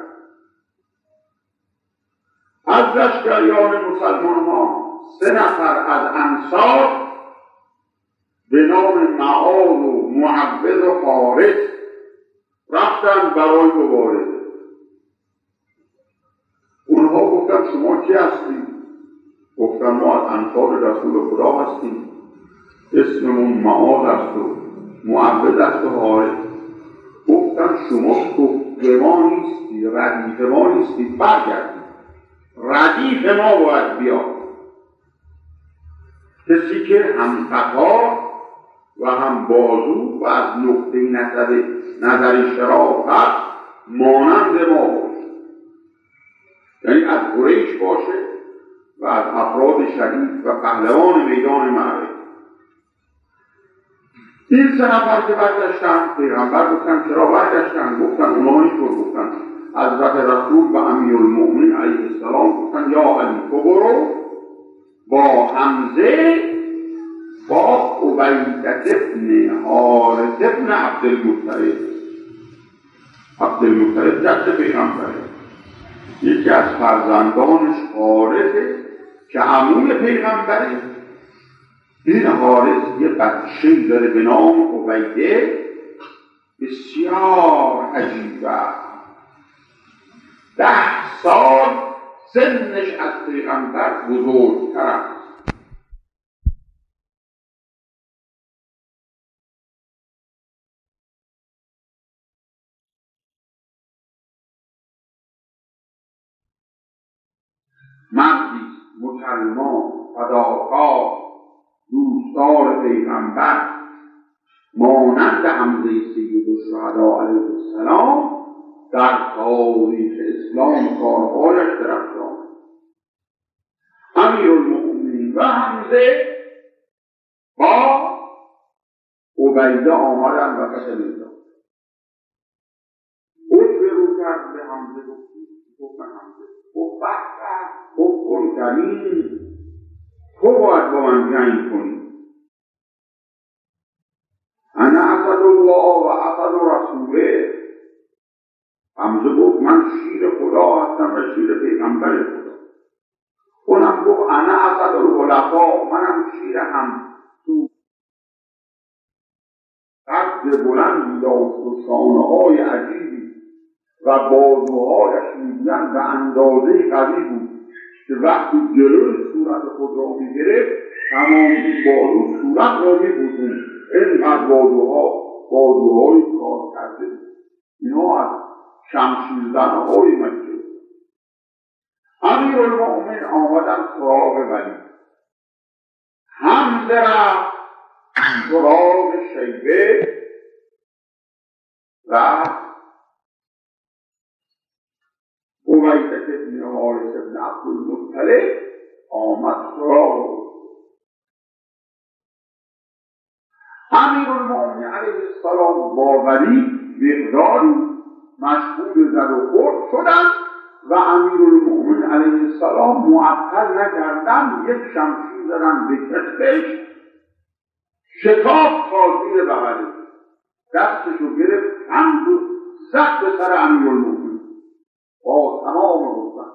از لشکریان مسلمان ها سه نفر از انصار به نام معاذ و معوذ و حارث رفتن برای مبارزه. اونها گفتن شما کی هستید؟ گفتن ما از انصار رسول خدا هستیم، اسممون معاذ است و معوذ است و حارث. گفتن شما کفر ما نیستی، ردیف ما نیستی، برگردید، ردیف ما باید بیاد. کسی که هم قطار و هم بازو و از نقطه نظر نظر شرافت مانند ما باشه، یعنی از قریش باشه و از افراد شدید و پهلوان میدان معرکه. این سه نفر که برگشتن، پیغمبر گفتن چرا برگشتن؟ گفتن اونا اینطور گفتن. حضرت رسول و امیرالمؤمنین علیه السلام گفتن یا علی تو برو با حمزه با عبیدة ابن حارث ابن عبدالمطلب. عبدالمطلب جد پیغمبره، یکی از فرزندانش حارثه که عموی پیغمبره. این حارث یه بچه‌ای داره به نام عبیده، بسیار عجیبه، ده سال سنش از پیغمبر بزرگتر است. مردی مسلمان فداکار دوستدار پیغمبر مانند حمزه سید الشهدا علیه السلام در تاریخ اسلام کارهایش درخشان. امیرالمؤمنین و حمزه با عبیده آمدن و قتل دادن. عجب رو کرد به حمزه، گفت حمزه گفت بحث گفت کن کریم، تو باید با من جنگ کنی. انا اسد الله و اسد رسوله. حمزه گفت من شیر خدا هستم و شیر پیغمبر خدا. اونم گفت انا اسد الخلفا، منم شیر هم تو. قد بلندی داشت و شانه‌های عجیبی و بازوهایش می‌دیدن به اندازه قوی بود که وقتی جلوی صورت خود را می‌گرفت تمام این بازو صورت را می‌بوسوند. اینقدر بازوها بازوهای کار کرده بود. اینا از شمشیر زنهای مکه. امیرالمؤمنین آمدن سراغ ولی. حمزه رفت سراغ شیبه و عبیدة ابن حارث ابن عبدالمطلب آمد سراغ. امیرالمؤمنین علیه السلام با ولی مقداری مشغول زد و خورد شدن و امیرالمؤمنین علیه السلام معطل نکردن، یک شمشیر زدن به کتفش، شتاب تا زیر بغلش، دستشو گرفت کند و زد به سر امیرالمؤمنین با تمام قوت.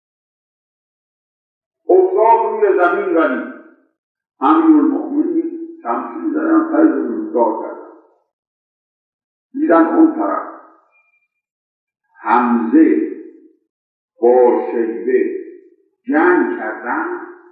افتاد روی زمین ولی. امیرالمؤمنین شمشیر زدن سرش رو روزگار کردن. دیدن اون طرف حمزه با شیبه جنگ کردن،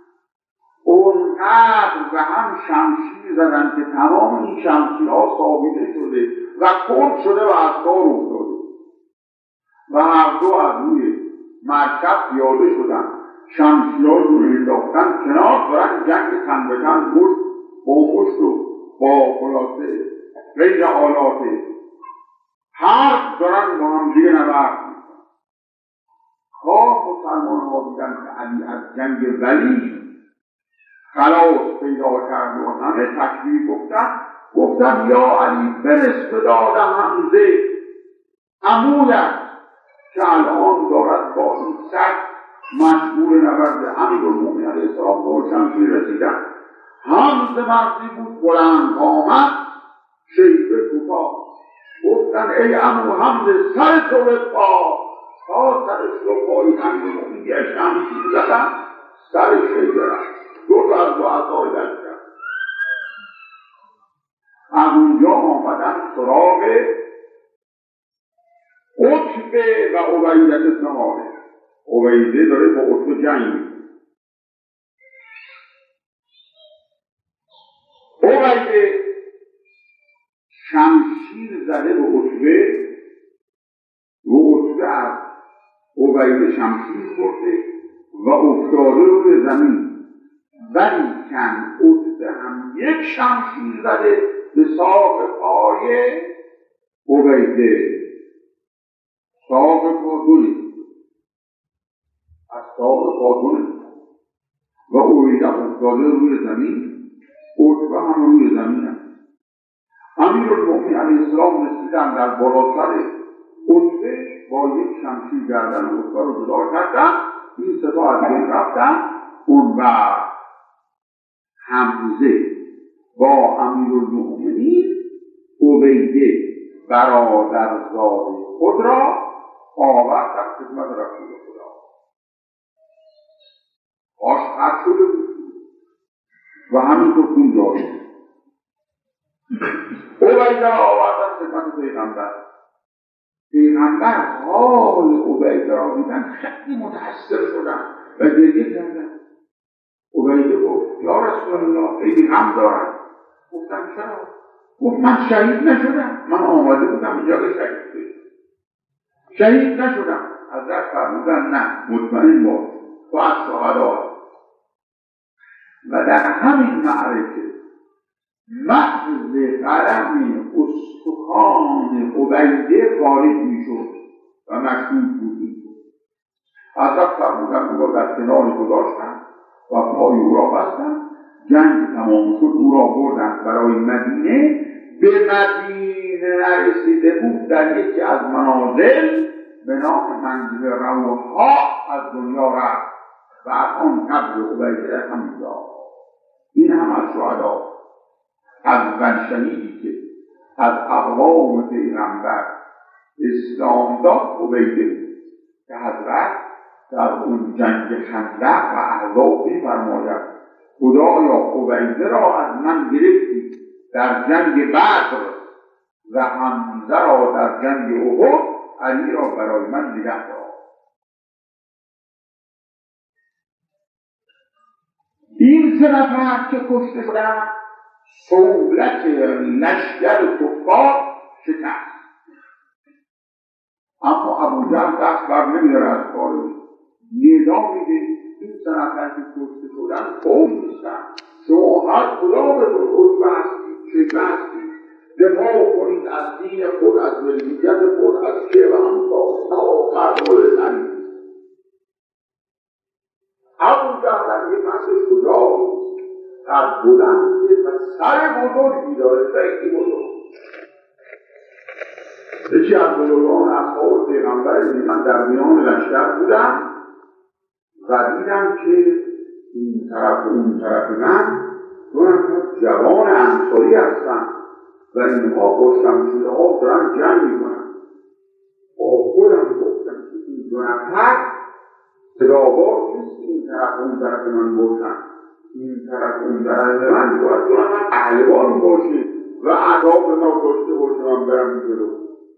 اونقدر به هم شمشیر زدن که تمام این شمشیرها ثابته شده و کند شده و از کار افتاده و هر دو از روی مرکب پیاده شدن، شمشیرهاشون رو انداختن کنار، دارن جنگ تن به تن، مشت با مشت و با خلاصه غیر آلات حرب دارن با هم دیگه نبرد میکنن. خواه مسلمان ها دیدن که علی از جنگ ولی خلاص پیدا کرد و همه تکبیر گفتن گفتن یا علی برس به داد حمزه عمولت که الان دارد با این سر مشغول نبرد. امیرالمؤمنین علیه السلام با شمشیر رسیدن. حمزه مردی بود بلند قامت، شیبه ذکر کوتاه. گفتن ای عمو حمزه سر تو به پا، تا سرش رو پایی امیرالمومنین یه شمشیر زدن سرش شیدرن دو تا از دو عصای کرد. از اونجا آمدن سراغ عتبه و عبیدة بن حارث. عبیده داره با عتبه جنگ میکنه. عبیده شمشیر زده به عتبه و عتبه از عبیده شمشیر خورده و افتاده روی زمین، ولی کن عتبه هم یک شمشیر زده به ساق پای عبیده. ساق پا دونه از ساق پا دونه و عبیده افتاده روی زمین، عتبه هم روی زمین هست. امیرالمومنین علیه السلام رسیدن در بالاتر عتبه با یک شمشیر گردن عتبه رو جدا کردن. این سه تا از بین رفتن. اون وقت حمزه با امیرالمومنین عبیده برادرزاد خود را آورد در خدمت رسول خدا. آش حد شده بود و همینطور خون جاری بود. عبیده را آورد در خدمت پیغمبر. پیغمبر حال عبیده را دیدن خیلی متأثر شدن و گریه کردن. عبیده گفت یا رسول الله خیلی غم دارم. گفتم چرا؟ گفت من شهید نشدم. من آمده بودم اینجا که شهید بشم. شهید نشدم. حضرت فرمودن نه، مطمئن باش تو از شهدا هستی. و در همین معرکه مغز قلم استخوان عبیده خارج میشد و مشهود بود. حضرت فرمودن او را در کنار گذاشتن و پای او را بستن. جنگ تمام شد، او را بردن برای مدینه. به مدینه نرسیده بود در یکی از منازل به نام منزل روحا از دنیا رفت و آن قبر عبیده همینجا. این هم از شهدا. اول شهیدی که از اقوام پیغمبر اسلام داد عبیده بود که حضرت در اون جنگ خندق و احزاب می‌فرماید خدایا عبیده را از من گرفتی در جنگ بدر و حمزه را در جنگ احد، علی را برای من نگه دار. این سه نفر که کشته شدند سهولت لشکر کفار شکست. اما ابوجهل دست بر نمی‌داره از کارش. ندا میده این سه نفر که کشته شدن قوم نیستن. شما هر کدامتون عضو هستید، چه هستید، دفاع کنید از دین خود، از ملیت خود، از شعب همسایه‌ها و مردم زمین. ابوجهل یه مرد شجاعی قد بلنده و سر بزرگی داره، خیلی بزرگ. یکی از بزرگان اصحاب پیغمبر من در میان لشکر بودم و دیدم که این طرف و اون طرف من دو نفر جوان انصاری هستن و اینها با شمشیرها دارن جنگ میکنن. با خودم گفتم که این دو نفر سلاح‌وار نیست این طرف و اون طرف من باشن. این طرف و اون طرف من باید دو نفر پهلوان باشه و عذاب به ما داشته باشه من برم جلو.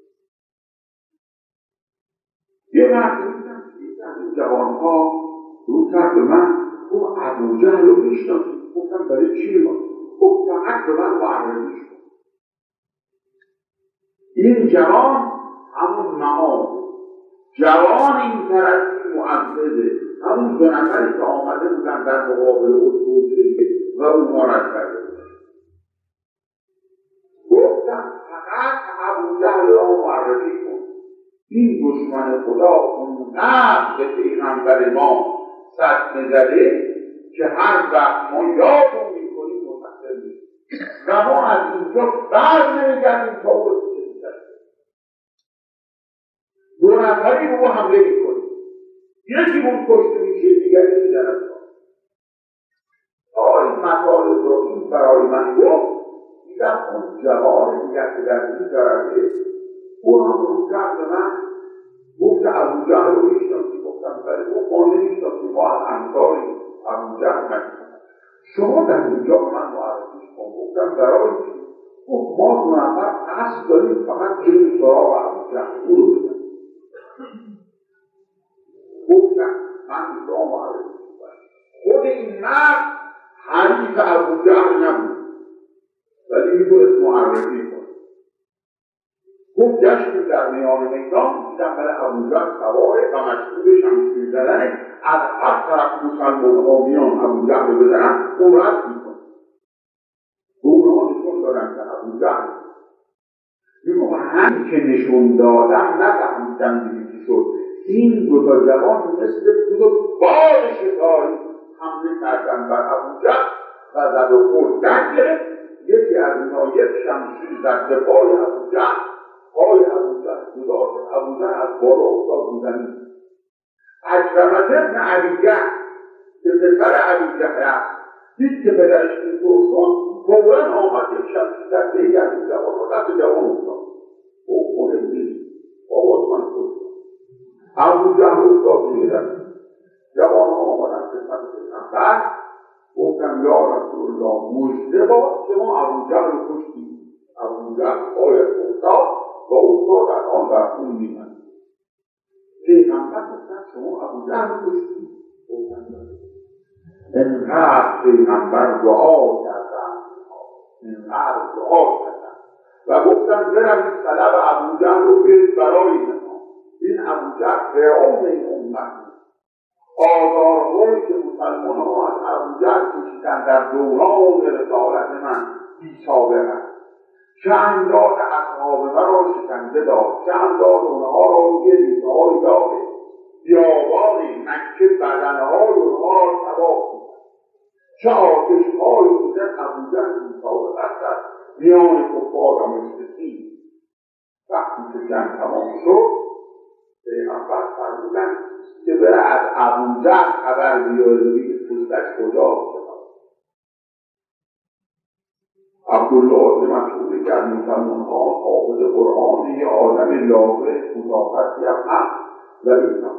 یه مرد دیدم که این جوانها رو کرد به من گفت ابوجهل رو میشناسی؟ گفتم برای چی ما؟ گفت فقط به من معرفیش کن. این جوان همون معاد جوان این طرفی معززه، همون دو نفری که آمده بودن در مقابل عتبه و اونها رد کرده بودن. گفتم فقط ابوجهل را معرفی کن. این دشمن خدا اونقدر به پیغمبر ما صدمه زده که هر وقت ما یادون میکنیم متأثر میشیم و ما از اینجا بر نمیگردیم تا خود دو نفری به ما حمله میکنیم، یکی اون کشته میشه دیگری میدرد. تا این مطالب رو این برای من گفت، دیدم اون جوان دیگر که در این درجه او هم رو کرد به من گفت که ابوجهل رو میشناسی؟ گفتم بله. گفت ما نمیشناسیم، ما از همکاریم. ابوجهل نمیشناسیم، شما در اینجا به من معرفیش کن. گفتم برای چی؟ گفت ما دو نفر قصد داریم فقط بریم سراغ ابوجهل، او رو بزنیم. گفتم من به شما معرفی کنم. خود این مرد حریف ابوجهل نبود ولی میتونست معرفی کنه. گفت گشتیم در میان میدان، دیدم بله ابوجهل سواره و مشغول شمشیر زدنه، از هر طرف مسلمان‌ها میان ابوجهل رو بزنن اون رد میکنه. اونها نشون دادن که ابوجهل میگم هم که نشون دادم نفهمیدم دیگه چی شد. این دو تا جوان مثل دو باد شکاری حمله کردن بر ابوجهل و زد و خورد در گرفت. یکی از اینها یک شمشیر زد به پای ابوجهل، پای ابوجهل جدا شد، ابوجهل از بالا افتاد رو زمین. اکرمة بن ابیجهل که پسر ابیجهل است دید که پدرش اینطور شد، فوراً آمد یک شمشیر زد به یک از این جوان رو دست جوان افتاد. او خودم نیست بابا من خود ابوجهل افتاد روی زمین. جوان آمدن خدمت پیغمبر گفتم یا رسول الله مژده باد که ما ابوجهل رو کشتیم. ابوجهل پایش افتاد و افتاد الان در خون می‌ماند. پیغمبر گفتن شما ابوجهل رو کشتیم؟ گفتم انقدر پیغمبر دعا کردن، انقدر دعا کردن و گفتن بروید طلب ابوجهل رو برید برای ما. این ابوجهل فرعون این امت آزارهایی که مسلمان‌ها از ابوجهل کشیدن در دوران رسالت من بی‌سابقه است. چه انداز اصحاب مرا شکنجه داد، چه انداز اونها را روی ریزه‌های داغ بیابان مکه بدنهای اونها را تباه کرد. چه آتش‌هایی بوده ابوجهل بی‌سابقه است میان کفار و مشرکین. وقتی که جنگ تمام شد پیغمبر فرمودند که بره از ابوجهل خبر بیاره بگه پوستش کجاست. عبدالله بن مسعود که از مسلمان‌ها حافظ قرآن یه آدم لاغر کوتاه‌قدی هم هست و این هم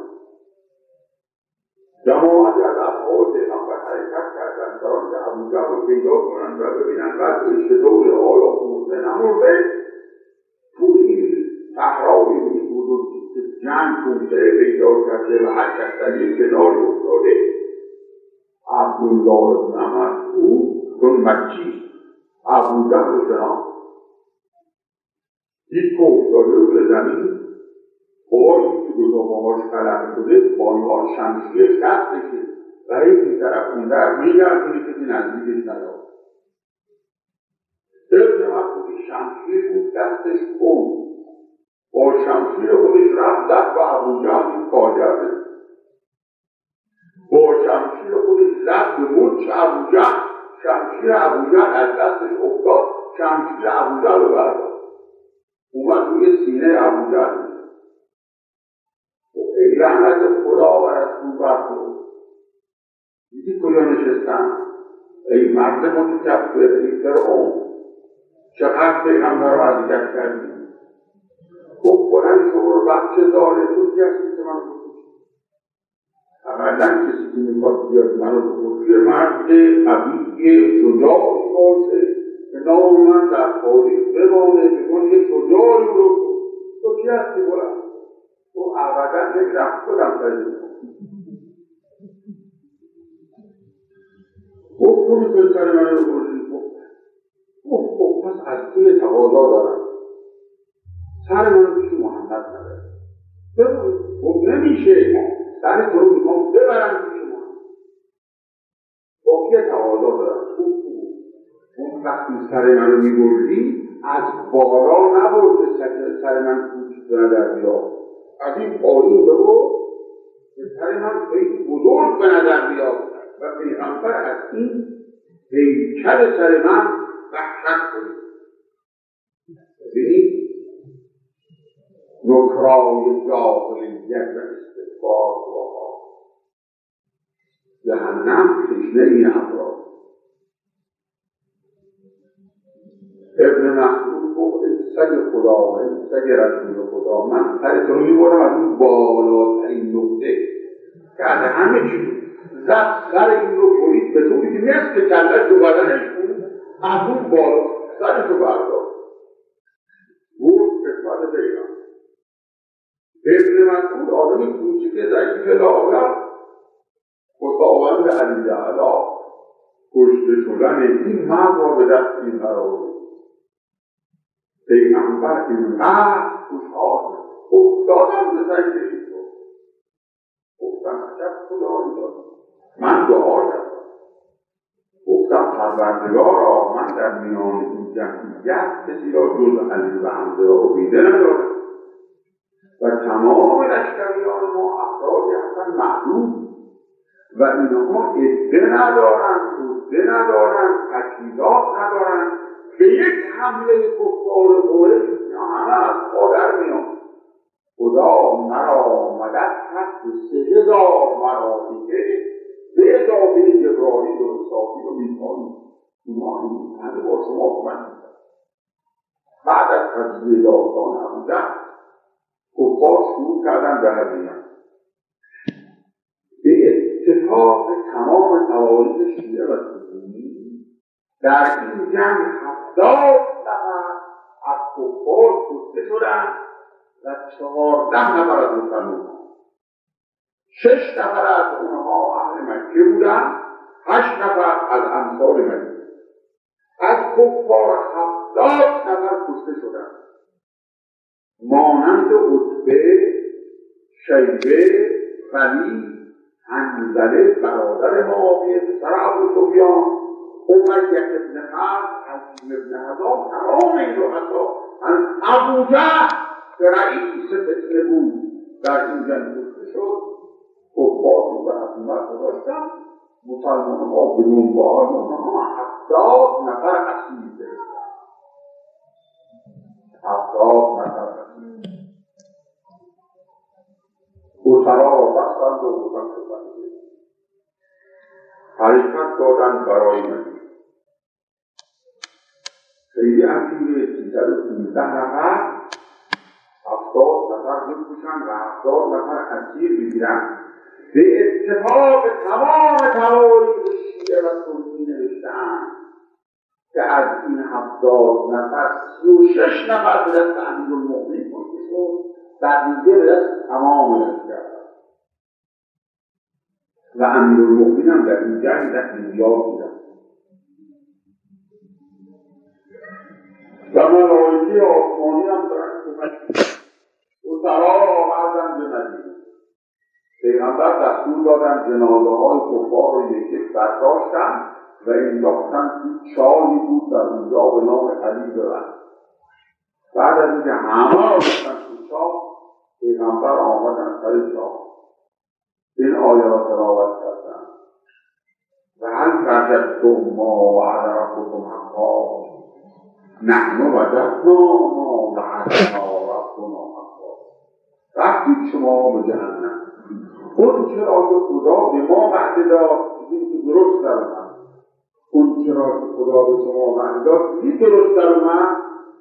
جماعتی از اصحاب پیغمبر حرکت کردند برای اینکه ابوجهل رو پیدا کنند و ببینند وضعش چطوره، آیا مرده نمرده. تو این صحرای این بزرگی که جنگ توسعه پیدا کرده و هر کس در یک کناری افتاده، عبدالله بن مسعود چون مکیست ابوجهل رو شناخت، دید که افتاده روی زمین، پایی که دو تا پاهاش قلم شده پایه‌ها شمشیرش دستشه و یک این طرف اون طرف میگردونه کسی نزدیکش نیاد. ابن مسعود شمشیر بود دستش کن، با شمشیر خودش رفت زد و ابوجهل این کارگرده، با شمشیر خودش زد به مچ ابوجهل، شمشیر ابوجهل از دستش افتاد، شمشیر ابوجهل رو برداشت اومد روی سینه ابوجهل. ای لعنت خدا و رسول بر تو، دیدی کجا نشستن؟ ای مرد متکبر، ای فرعون، چقدر پیغمبر رو اذیت کردی. گفت بلند شو برو بچه داره تو کی هستی که منو بکشی؟ اقلا کسی که میخواد بیاد منو بکشی مرد قوی شجاعی باشه که نام من در تاریخ بمانه، بگون یه شجاعی رو تو کی هستی بلند؟ تو ابدا یک رفت کنم تجیب گفت تو میتونی سر من رو بردی. گفت خب پس از توی تقاضا دارم سر من رو پیش محمد نبرد. ببرد گفت نمیشه، سر تو رو میخوام ببرم پیش محمد. با که تقاضا دارم؟ اون وقتی سر من رو میبردی از بالا نبرد سر من کوچیک رو در بیاد، از این پایین ببرد که سر من خیلی بزرگ به نظر بیاد و پیغمبر از این هیکل سر من وحشت کنید. ببینید نکرای جاهلیت و استکبار و جهنم تشنه این افراد. ابن مسعود گفت سگ خدا و سگ رسول خدا، من سر تو رو میبرم از اون بالاترین نقطه که از همه چیز زد سر این رو برید به طوری که نصف کلش رو بدنش بود از اون بالا سرش رو برداشت بود قسمت پیغمبر. ابن مسعود آدم کوچیک ضعیف لاغر خداوند علی اعلی کشته شدن این مرد را به دست این قرار داد. پیغمبر اینقدر خوشحال افتادم به سجده این رو گفتم عجب خدایی داد. من دعا کردم گفتم پروردگارا من در میان این جمعیت کسی را جز علی و حمزه را بیده ندارم و تمام لشکریان ما افرادی هستن معلوم و اینها عده ندارن، عده ندارن، تجهیزات ندارن. به یک حمله کفار قریش اینا همه از پا در میان. خدا مرا مدد کرد به سه هزار ملائکه به اضافه جبرائیل و اسرافیل و میکائیل اینا این همه با شما کمک می‌کنن. بعد از تجزیه داستان ابوجهل کفار شروع کردن به هزیمت. به اتفاق تمام توارث شیعه و سنی در این جنگ هفتاد نفر از کفار کشته شدند و چهارده نفر از مسلمانان. شش نفر از اونها اهل مکه بودند، هشت نفر از انصار مدینه. از کفار هفتاد نفر کشته شدند مانند عتبه، شیبه، ولی، حنظله برادر معاویه پسر ابوسفیان، امیة بن خلف، حکیم بن حزام، تمام این رو حتی ابوجهل که رئیس فتنه بود در این جنگ کشته شد. کفار رو به هزیمت گذاشتن، مسلمان‌ها به دنبال اونها هفتاد نفر اسیر گرفتن. هفتاد نفر اسیر اسرا را بستند و بودن شدند. حرکت دادن برای مدینه. خیلی عجیبه سیصد و سیزده نفر هفتاد نفر بکشن و هفتاد نفر اسیر بگیرن. به اتفاق تمام تواریخ شیعه و سنی نوشته‌اند که از این هفتاد نفر سی و شش نفر به دست امیرالمؤمنین کشته شد، بقیه به دست تمام لشکر و امیرالمؤمنین هم در این جنگ دست زیاد بودن. و ملائکه آسمانی هم دارن کمک اسرا را آوردن به مدینه. پیغمبر دستور دادن جنازه های کفار رو یک یک برداشتن و انداختن توی چاهی بود در اونجا به نام علی ببرد. بعد از اینکه همه را بستن توی چاه، پیغمبر آمدن سر چاه این آیه را تلاوت کردن و هل وجدتم ما وعد ربکم حقا نحن وجدنا ما وعدنا ربنا حقا. رفتید شما به جهنم، اون چرا که خدا به ما وعده داد دیدید که درست در اومد. اون چرا که خدا به شما وعده داد دیدید درست در اومد.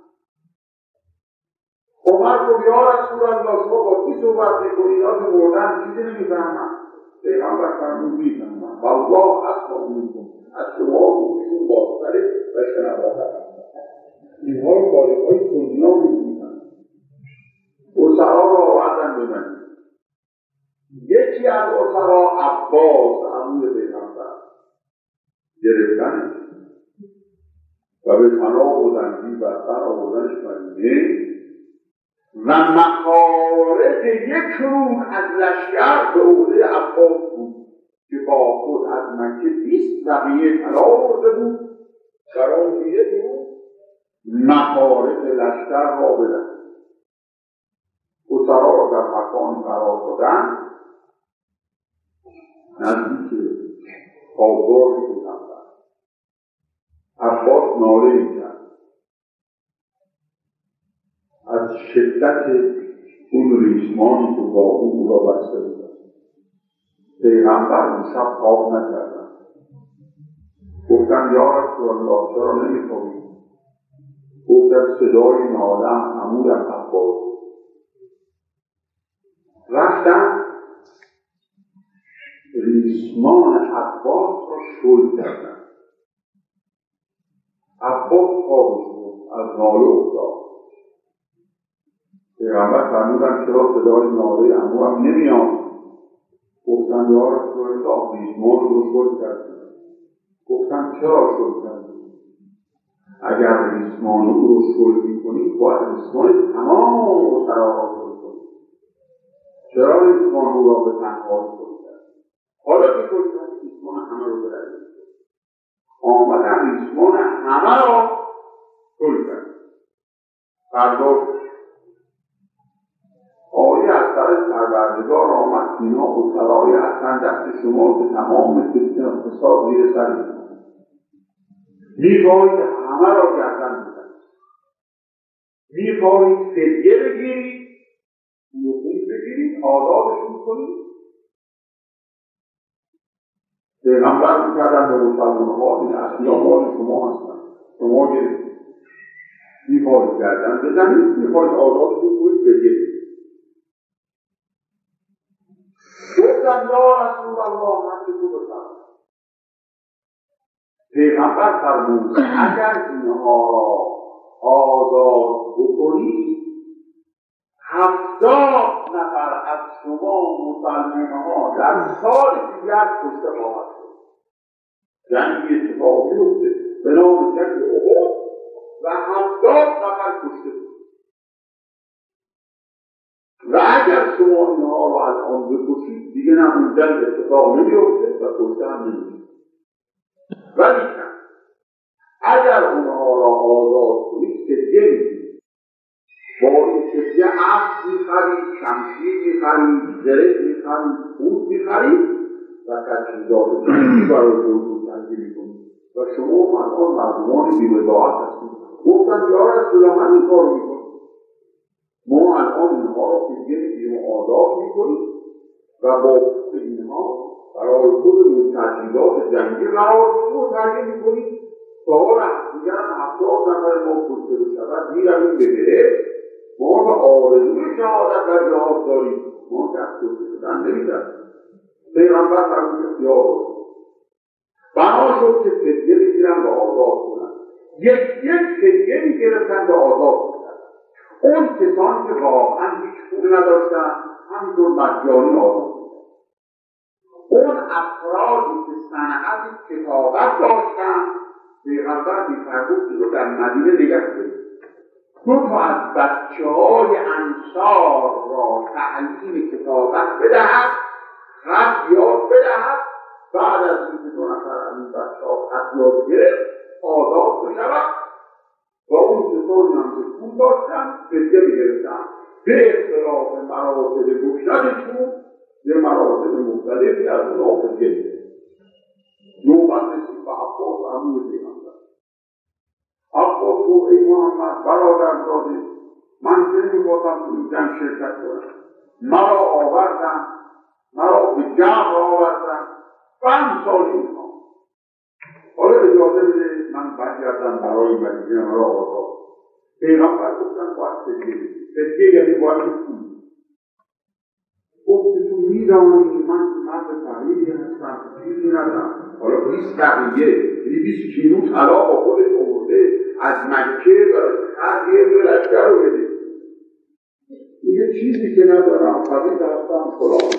عمر گفت یا رسول الله شما با کی صحبت می‌کنید؟ اینا که مردن چیزی نمی‌فهمن. پیغمبر فرمود می‌فهمن. والله اسمع منکم، از شما گوشتون بازتره و شنواتره. اینها رو باریک‌های سنی‌ها می‌فهمن. اسرا را آوردن به مدینه. یکی از اسرا عباس عموی پیغمبر گرفتنش و به پناه و زنجیر بستن آوردنش مدینه و مخارج یک روز از لشکر به عهده عباس بود که با خود از مکه بیست بقیه طلا آورده بود برای یک روز مخارج لشکر را بدن. اسرا را در مکان قرار دادن نزدیک خوابگاه پیغمبر. عباس ناله می‌کرد از شدت اون ریسمانی که با او را بسته بود. پیغمبر اون شب خواب نکردن. گفتن یا رسول الله چرا نمی‌خوابی؟ گفتن صدای نالم عمودم عباس. رفتن ریسمان عباس را شل کردن. عباس خوابش بود، از ناله افتاد. پیغمبر فرمودن چرا صدای ناله عموم نمیاد؟ گفتن یا رسول الله ریسمان رو شل کردن. گفتن چرا شل کردن؟ اگر ریسمان رو شل میکنید باید ریسمان تمام سراها شل کنید. چرا ریسمان رو را به تنها شل کردن؟ حالا که شل کردن ریسمان همه رو برد آمدن ریسمان همه را شل کردن. برداشت آیه از سر پروردگار آمد اینا و سرای اصلا دست شما که تمام فتنه فساد زیر سر می‌کنید. می‌خواهید همه را گردن بزنید. می‌خواهید فدیه بگیرید، نفوذ بگیرید، آزادشون کنید. پیغمبر می‌کردن به مسلمان‌ها این اشیا مال شما هستن، شما گرفتید. می‌خواهید گردن بزنید، می‌خواهید آزادشون کنید، فدیه بگیرید. گفتن یا رسول الله من تو بفرمایید. پیغمبر فرمود اگر اینها را آزاد بکنید هفتاد نفر از شما مسلمان‌ها در سال دیگر کشته خواهد شد. جنگی اتفاق میفته به نام جنگ احد و هفتاد نفر کشته شد. و اگر شما اینها رو از آن بکشید دیگه نه اون جنگ اتفاق نمیفته و کشته هم نمیشه. ولی اگر اونها را آزاد کنید فدیه میگیرید. با این فدیه اسب میخرید، شمشیر میخرید، زره میخرید، پود میخرید و تجهیزات جنگی برای خودتون تهیه میکنید و شما الان مردمان بی‌بضاعت هستید. گفتن یا رسول الله همین کارو میکنید. ما الان اینها را فدیه میگیریم و آزاد میکنیم و با اینها برای خودمون تجهیزات جنگی قرار رو تهیه میکنیم. سوال دیگر هم هفتاد نفر ما کشته بشود میرویم به بره. ما به آرزوی شهادت در جهاد داریم، ما دست کشته شدن نمیدن. پیغمبر فرمود یا رسول بنا شد که فدیه بگیرن و آزاد کنن. یک یک فدیه میگرفتن و آزاد کنن. اون کسان که واقعا هیچ پول نداشتن همینطور مجانی آزاد کنن. اون افرادی که صنعت کتابت داشتن پیغمبر می‌فرمود رو در مدینه نگه دارید. دو تا از بچه‌های انصار را تعلیم کتابت بدهد، خط یاد بدهد. بعد از اینکه دو نفر از این بچه‌ها خط یاد گرفت آزاد بشود و اون کسانی هم که پول داشتن فدیه می‌گرفتن. به اختلاف مراتب گشتنشون یه مراتب مختلفی از اونها فدیه می‌گرفتن. نوبت رسید به عباس عموی پیغمبر. عباس گفت ای محمد برادرزاده من که نمی‌خواستم تو این جنگ شرکت کنم. مرا آوردن، مرا به جمع آوردن، پنج سالی میخوام. حالا اجازه بده من برگردم برای مدینه مرا آزاد. پیغمبر گفتن باید فدیه بدید. فدیه یعنی باید پول. گفت که تو میدانی من مرد فقیری هستم، چیزی ندارم. حالا بیست بقیه یعنی بیست کیلو طلا با خودش آورده از مکه برای هر یه دو لشکر رو بده. دیگه چیزی که ندارم فقیر هستم فلان.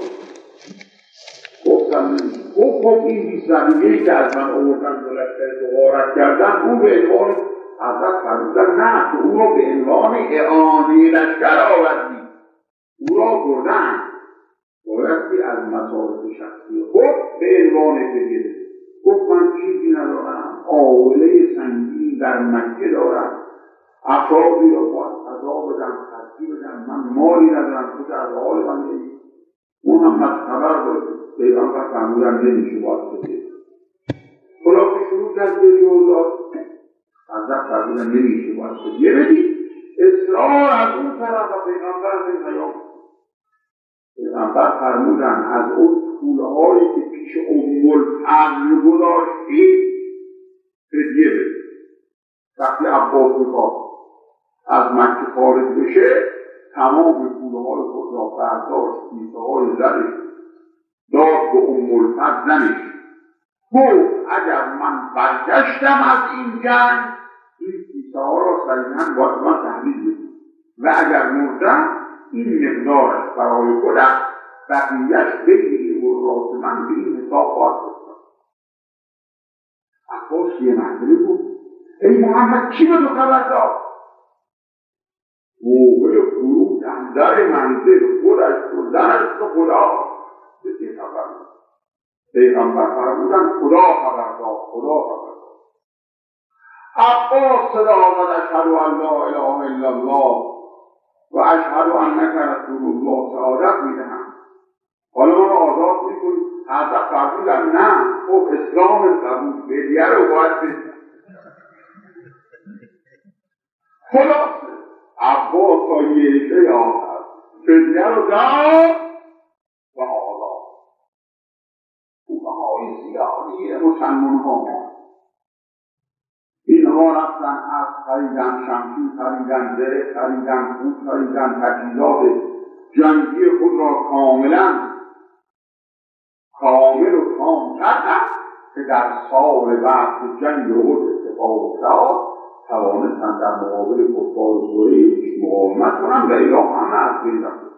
گفتم گفت خب این بیست بقیه‌ای که از من آوردن دو لشکر رو غارت کردن اون به عنوان حضرت فرمودن نه که او را به عنوان اعانه لشکر آوردی، او را بردن بایستی از مصارف شخصی خود به عنوان فدیه بده. گفت من چیزی ندارم، آوله سنگین در مکه دارم، افرادی را باید قضا بدم، خرجی بدم، من مالی ندارم، تو در حال من نمید. محمد خبر داشت پیغمبر فرمودن نمیشه باید فدیه. خلاصه شروع کرد به جوزات حضرت فرمودن نمیشه باید فدیه بدی. اصرار از اون طرف و پیغمبر به پیام پیغمبر فرمودن از اون پولهایی که پیش ام الفضل گذاشتید فدیه بدید. وقتی عباس میخواد از مکه خارج بشه تمام پوله‌های خود را برداشت، کیسه‌های زرش داد به ام الفضل زنش، گفت اگر من برگشتم از این جنگ این کیسه‌ها را صریحاً باید من تحویل بدید و اگر مردم این مقدارش برای خودم بقیه‌اش بگیرید و راست من به این حساب باید بکنم. عباس یه مرتبه بود ای محمد کی به تو خبر داد؟ موقع خروج از در منزل خودش و زنش و خدا به چه خبر داد؟ پیغمبر فرمودن خدا خبر داد، خدا خبر داد. عباس صدا آمد اشهد ان لا اله الا الله و اشهد انک رسول الله شهادت میدهم. حالا ما آزاد میکنیم. حضرت فرمودن نه او اسلام قبول فدیه رو باید بدید. خلاصه عباس تا یه آخر فدیه رو داد و آزاد. فقهای زیادی مسلمان ها اینها رفتن از خریدن شمشیر خریدن زره خریدن خوب خریدن تجهیزات جنگی خود را کاملا کامل و تام کردن که در سال بعد جنگ احد اتفاق افتاد توانستند در مقابل کفار قریش مقاومت کنند و الی همه از بین رفتند.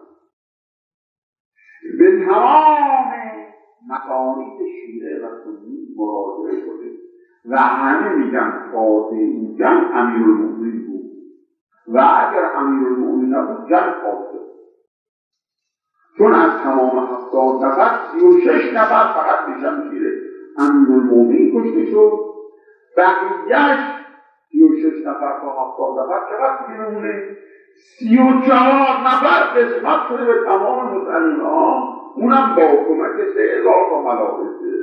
به تمام مصانید شیعه و سنی مراجعه شده و همه میگن فاتح این جنگ امیرالمؤمنین بود و اگر امیرالمؤمنین نبود جنگ فاتح، چون از تمام هفتاد نفر سی و شش نفر فقط به شمشیر امیرالمؤمنین کشته شد، بقیه‌اش سی و شش نفر تا هفتاد نفر چقدر میمونه؟ سی و چهار نفر قسمت شده به تمام مسلمان ها، اونم با کمک سه هزار تا ملائکه.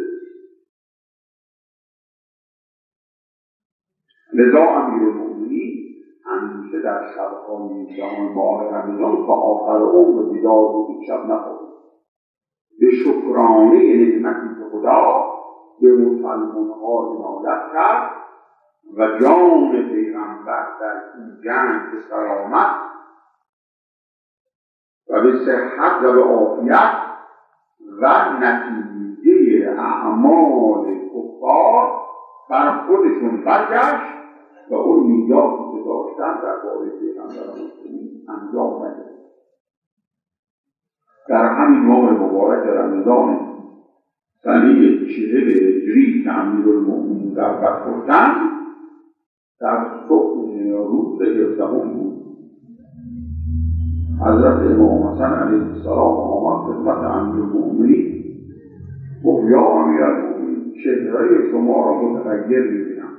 لذا امیرالمؤمنین همیشه در شب‌های یازدهم ماه رمضان تا آخر عمر بیدار بود، شب نخوابید، به شکرانه نعمتی که خدا به مسلمان‌ها عنایت کرد و جان پیغمبر در این جنگ به سلامت و به صحت و به عافیت و نتیجه اعمال کفار بر خودشون برگشت و اون نیاتی که داشتن در باره پیغمبر مسلمین انجام ندهد. در همین ماه مبارک رمضان سنه چهل هجری که امیرالمؤمنین در برخوردن در صبح روز هفدهم بود. حضرت امام حسن علیه السلام آمد خدمت امیرالمؤمنین گفت یا امیرالمؤمنین چهره شما را متغیر می‌بینم.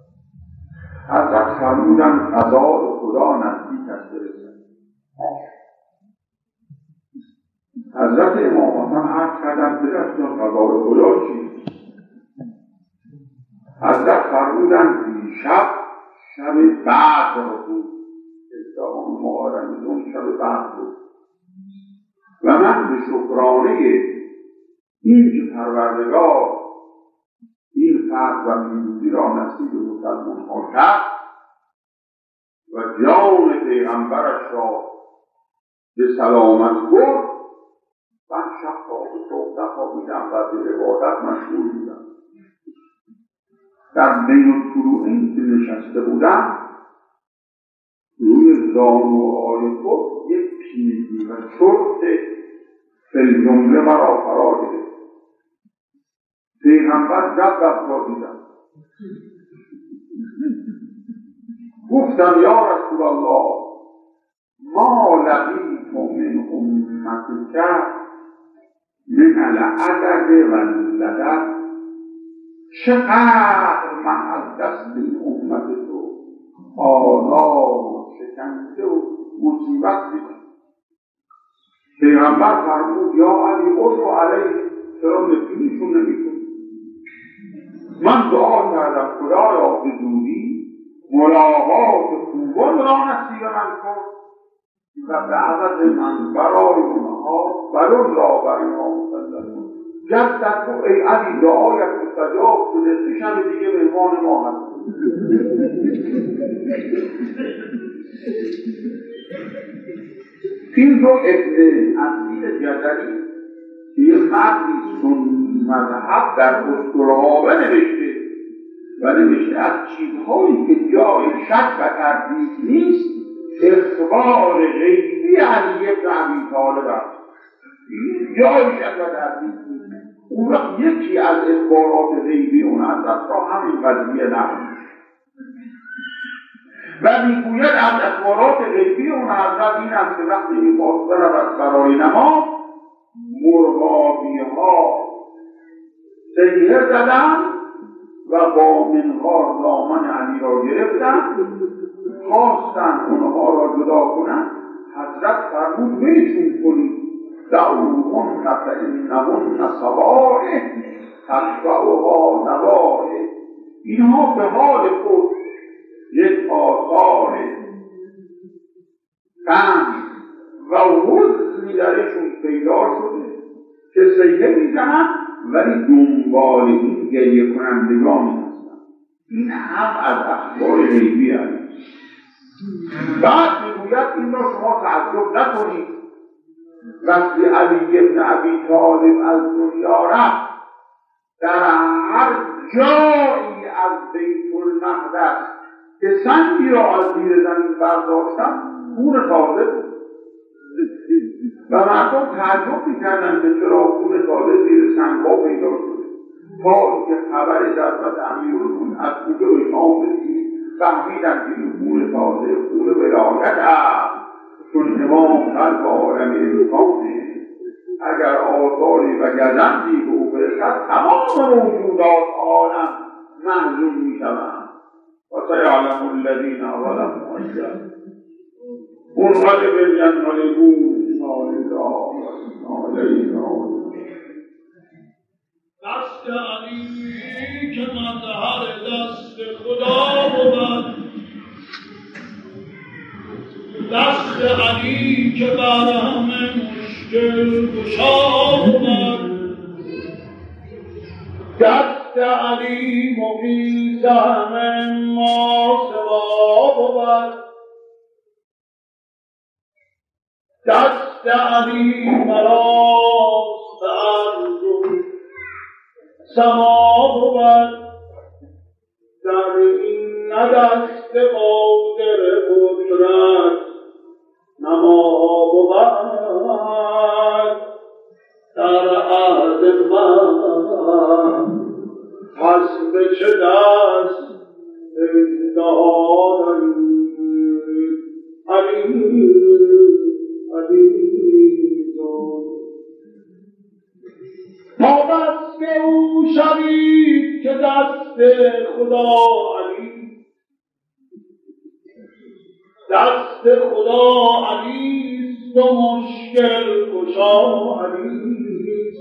حضرت فرمودند قضا خدا نزدیک است برسد. حضرت امام حسن عرض کردند برسد قضا خدا چیست؟ حضرت فرمودند دیشب شب بدر بود، ازدهم ماه رمضان شب بدر بود و من به شکرانه این که پروردگار این فرد و پیروزی را نصیب مسلمان ها کرد و جان پیغمبرش را به سلامت برد، من شب تا به صبح نخوابیدم و به عبادت مشغول بودم. در بین الفروعین که نشسته بودم روی زانوهای خود یک پیلی و چرت فی‌الجمله مرا فرا گرفت. پیغمبر جد را دیدم، گفتم یا رسول الله ما لقیت من امتک من العدد و اللدد، چقدر من از دست این امت تو آزار و شکنجه و مصیبت دیدم. پیغمبر فرمود یا علی عضو علیه، چرا نفیشون نمی کنی؟ من دعا کردم خدایا به زودی ملاقات خوبان را نصیب من کن و به عوض من برای اونها برون را برای ما مسلط کن. جدت تو ای علی دعایت مستجاب شده، سه شب دیگه مهمان ما هست. این رو ابن اصیل جزری که یه مردی سنی مذهب در اسطره‌آوه نوشته و نوشته از چیزهایی که جای شک و تردید نیست اخبار غیبی علی بن ابی طالب است. این جای شک و تردید نیست. اون وقت یکی از اخبارات غیبی اون حضرت را همین قضیه نقل و میگوید از اخبارات غیبی اون حضرت این است که وقتی میخواست برود برای نماز مرغابی ها سیحه زدن و با منقار دامن علی را گرفتن، خواستن اونها را جدا کنن. حضرت فرمود ولشون کنید، دعوهن فانهن صواعق تتبعها نواعق. اینها به حال خود یک آثار غم و حزنی درشون پیدا شده که سیحه میزنن ولی دنبال این گریه کنندگانی هستن. این هم از اخبار غیبی هست. بعد میگوید این را شما تعجب نکنید وقتی علی بن ابی طالب از دنیا رفت در هر جایی از بیت المقدس که سنگی را از زیر زمین برداشتن خون تازه بود و مردم تعجب می‌کردند که چرا خون تازه زیر سنگ‌ها پیدا شده. تا اینکه خبر جذبت امیرالمومنین از کوفه به شام رسید فهمیدند که این خون تازه خون ولایت است، چون امام قلب عالم انسانه. اگر آثاری و گزندی به او برسد تمام موجودات عالم محزون می‌شوند. و سیعلم الذین ظلموا أن منقلب ینقلبون دست علی که مظهر دست خدا بود، دست علی که بر همه مشکل گشا بود، دست علی مقیس همه ما سوا بود، دست علی مراست عرض و سما بود، در این نه دست قادر قدرت نما بود، در عهد من پس به چه دست اجتهاد علی تا بس که او شوید که دست خدا علی، دست خدا علیست و مشکل کشا علیست،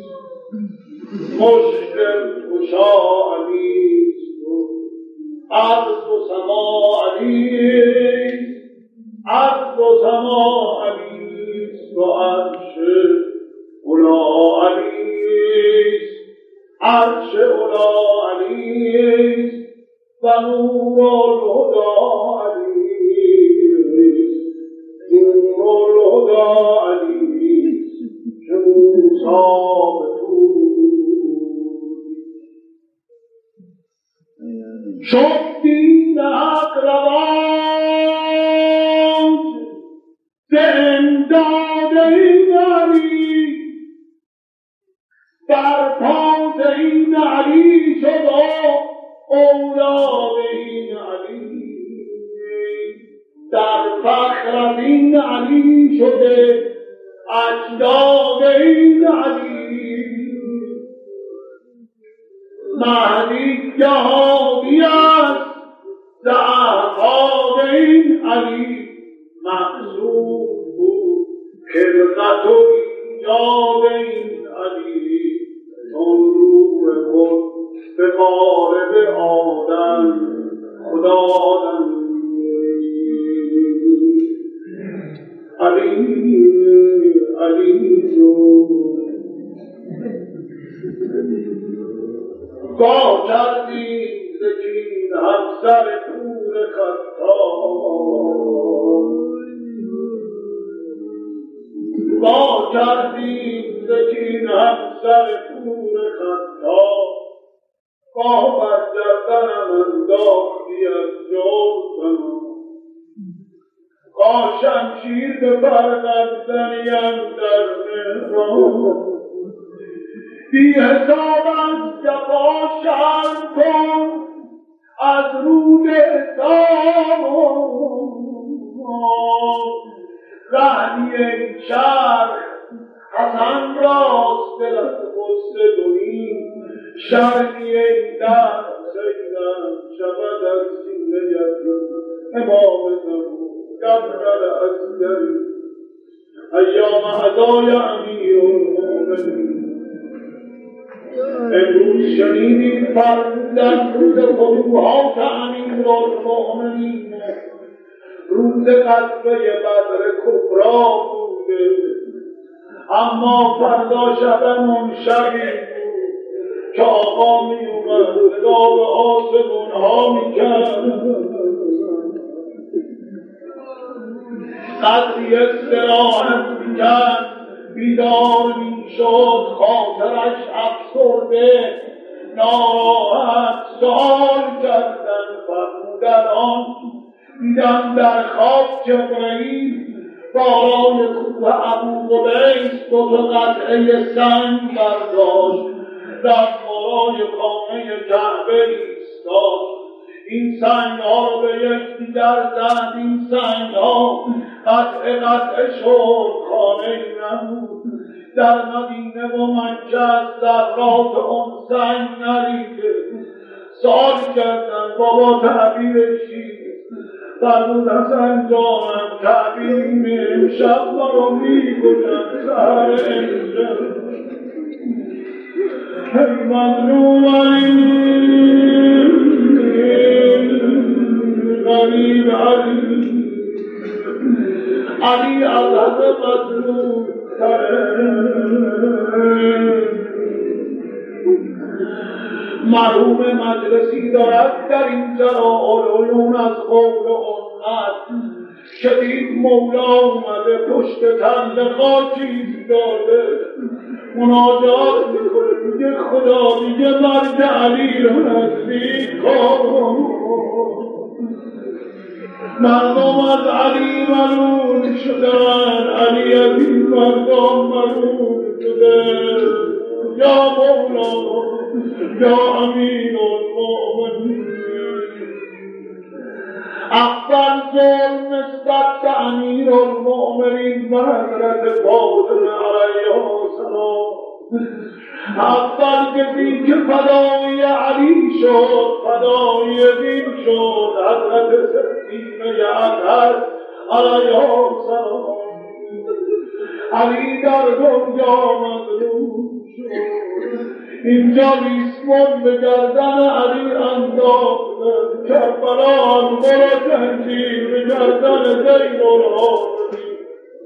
مشکل کشا علیست و عرض و سما علیست، عرض و سما علیست و عرش اولا علیست، عرش اولا علیست و نور الهدا علیست، نور الهدا علیست که موسی شد دین حق رواج به امداد این علی، بر پاس این علی شد و اولاد این علی، در فخر از این علی شده اجداد این علی، مهدی جهادی است ز احفاد این علی، مقصود بود خلقت و ایجاد این علی، چون روح خود به قالب آدم خدا آدم علی علی رو گاه کردی زکین همسر پور خطا، ما کردیم زکین همسر پور خطا گاه بر گردنم انداختی از جوزم گاه شمشیر به فرقت زنیم در مهران بی حساب از جفا شرم کن از رود حساب رهنی این شهر حسن راست دل از غصه کنی شرقی این در سیدم شود از سینه یزید امام زمان گبرل اسگری ایام عزای امیر المؤمنین امروز شنیدیم فرمودن روز فتوحات امیر المؤمنین روز غزوه بدر کبری بوده اما فردا شبمون شبی بود که آقا می اومد نگاه به آسمون ها می کرد قدری استراحت می کرد بیدار می شد خاطرش افسرده ناراحت سؤال کردن فرمودن آن دیدم در خواب جبرئیل بالای کوه ابوقبیس دو تا قطعه سنگ برداشت رفت بالای خانه کعبه ایستاد این سنگ ها رو به یکدیگر زد این سنگ ها قطعه قطعه شد خانه ای نبود در مدینه و مکه از ذرات اون سنگ ندیده سؤال کردن بابا تعبیر چیست فرمود حسن جانم تعبیر امشب مرا می‌کشد سحر امشب ای مظلوم علی غریب علی علی از همه مظلوم مرحوم مجلسی دارد در این جلال عیون از قول امت شدید مولا اومده پشت تند خاکی داده مناجات میکنه میگه خدا دیگه مرگ علی رو نزدیک کن مردم از علی ملول شدن علی از این مردم ملول شده یا مولا یا امین المؤمنین اول ظلم نسبت به امیر المؤمنین و حضرت فاطمه علیها السلام اول کسی که فدای علی شد فدای دین شد حضرت صدیقه اطهر علیها السلام علی در دنیا مظلوم شد اینجا ریسمان به گردن علی انداختن کربلا انبار زنجیر به گردن زین العابدین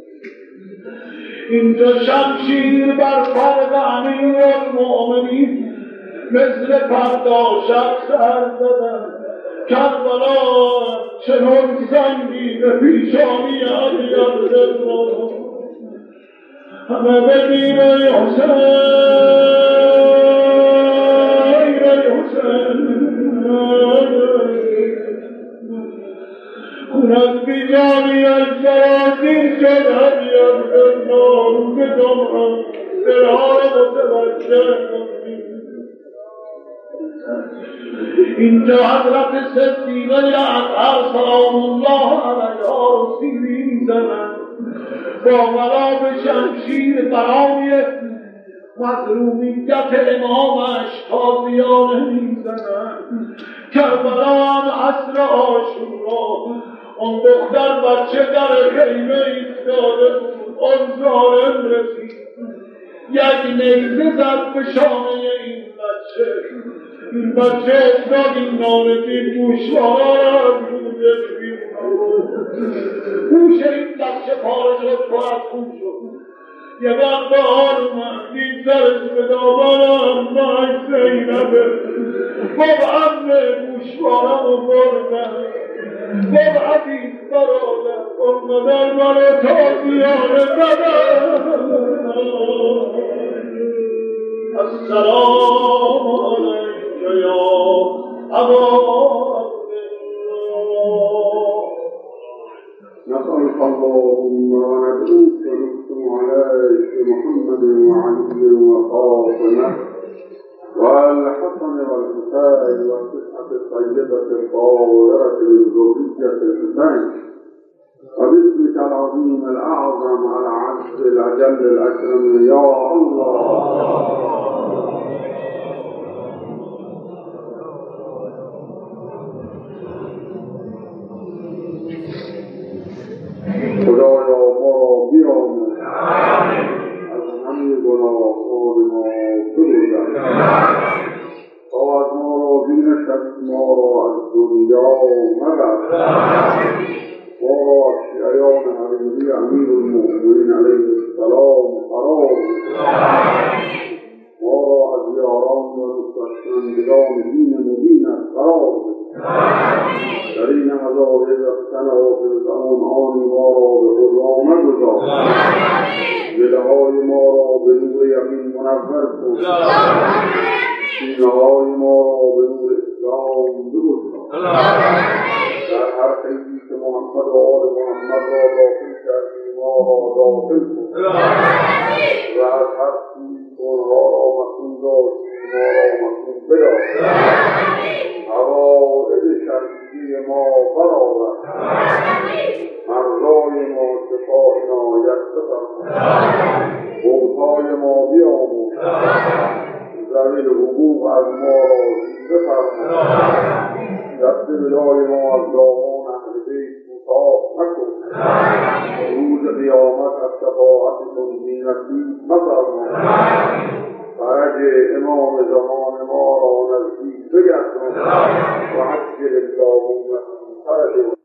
اینجا شمشیر بر فرق امیر المؤمنین مثل پرداشت سر زدن کربلا چنان سنگی به پیشانی علی عبدالله همه بگیم ای حسین ای حسین خونت بیجانی از جرازی شد علی عبدالله که دمرم دلها رو متوجه کنیم اینجا حضرت صدیقه اطهر سلام الله علیها رو سیری میزنن با غلاب شمشیر برای مظلومیت امامش تازیانه میزنن کربلا هم عصر عاشورا اون دختر بچه در خیمه ایستاده بود اون ظالم رسید یک نیزه زد به شانه این بچه این بچه افتاد این نانگی گوشوارا را از روزش بیرون گوش این بچه پاره شد پر از خون شد یه وقت بهار اومد دید سرش به دامانم مای زینبه باب عمه گوشوارم و بردن باب عدیز برادر اونقدر برا تازیانه بدن السلام علیک یا ابا نسألك اللهم وندعوك ونقسم عليك محمد وعلي وفاطمة والحسن والحسين والتسعة الطيبة الطاهرة للذرية الحسين وباسمك العظيم الأعظم على عبد الأجل الأكرم يا الله. خدایا ما را بیاموز از همه گناهان ما بگذر تا از ما راضی نشوی ما را از دنیا مبر ما را از شیعیان حقیقی امیرالمؤمنین علیه السلام قرار ما را از یاران و نصرت‌کنندگان دین مبینت قرار در این مذاهب تناسب زمان آنی ما را به خدا مگذار دلهای ما را به نور یقین منور کن سینه‌های ما را به نور اسلام بگشا در هر خیری که محمد و آل محمد را داخل کردی ما را داخل کن و از هر سوی که آنها را مصون داشتی ما را مصون بدار حوائج شرعی ما برآور مرزای ما شفا عنایت بفرما بغضای ما بیاموز ذوی الحقوق از ما راضی بفرما دست بجای ما از دامان اهل بیت کوتاه مکن روز قیامت از شفاعتتون بی‌نصیب مفرما فرج امام زمان ما را نزدیک بگردان و حج اللهم فرج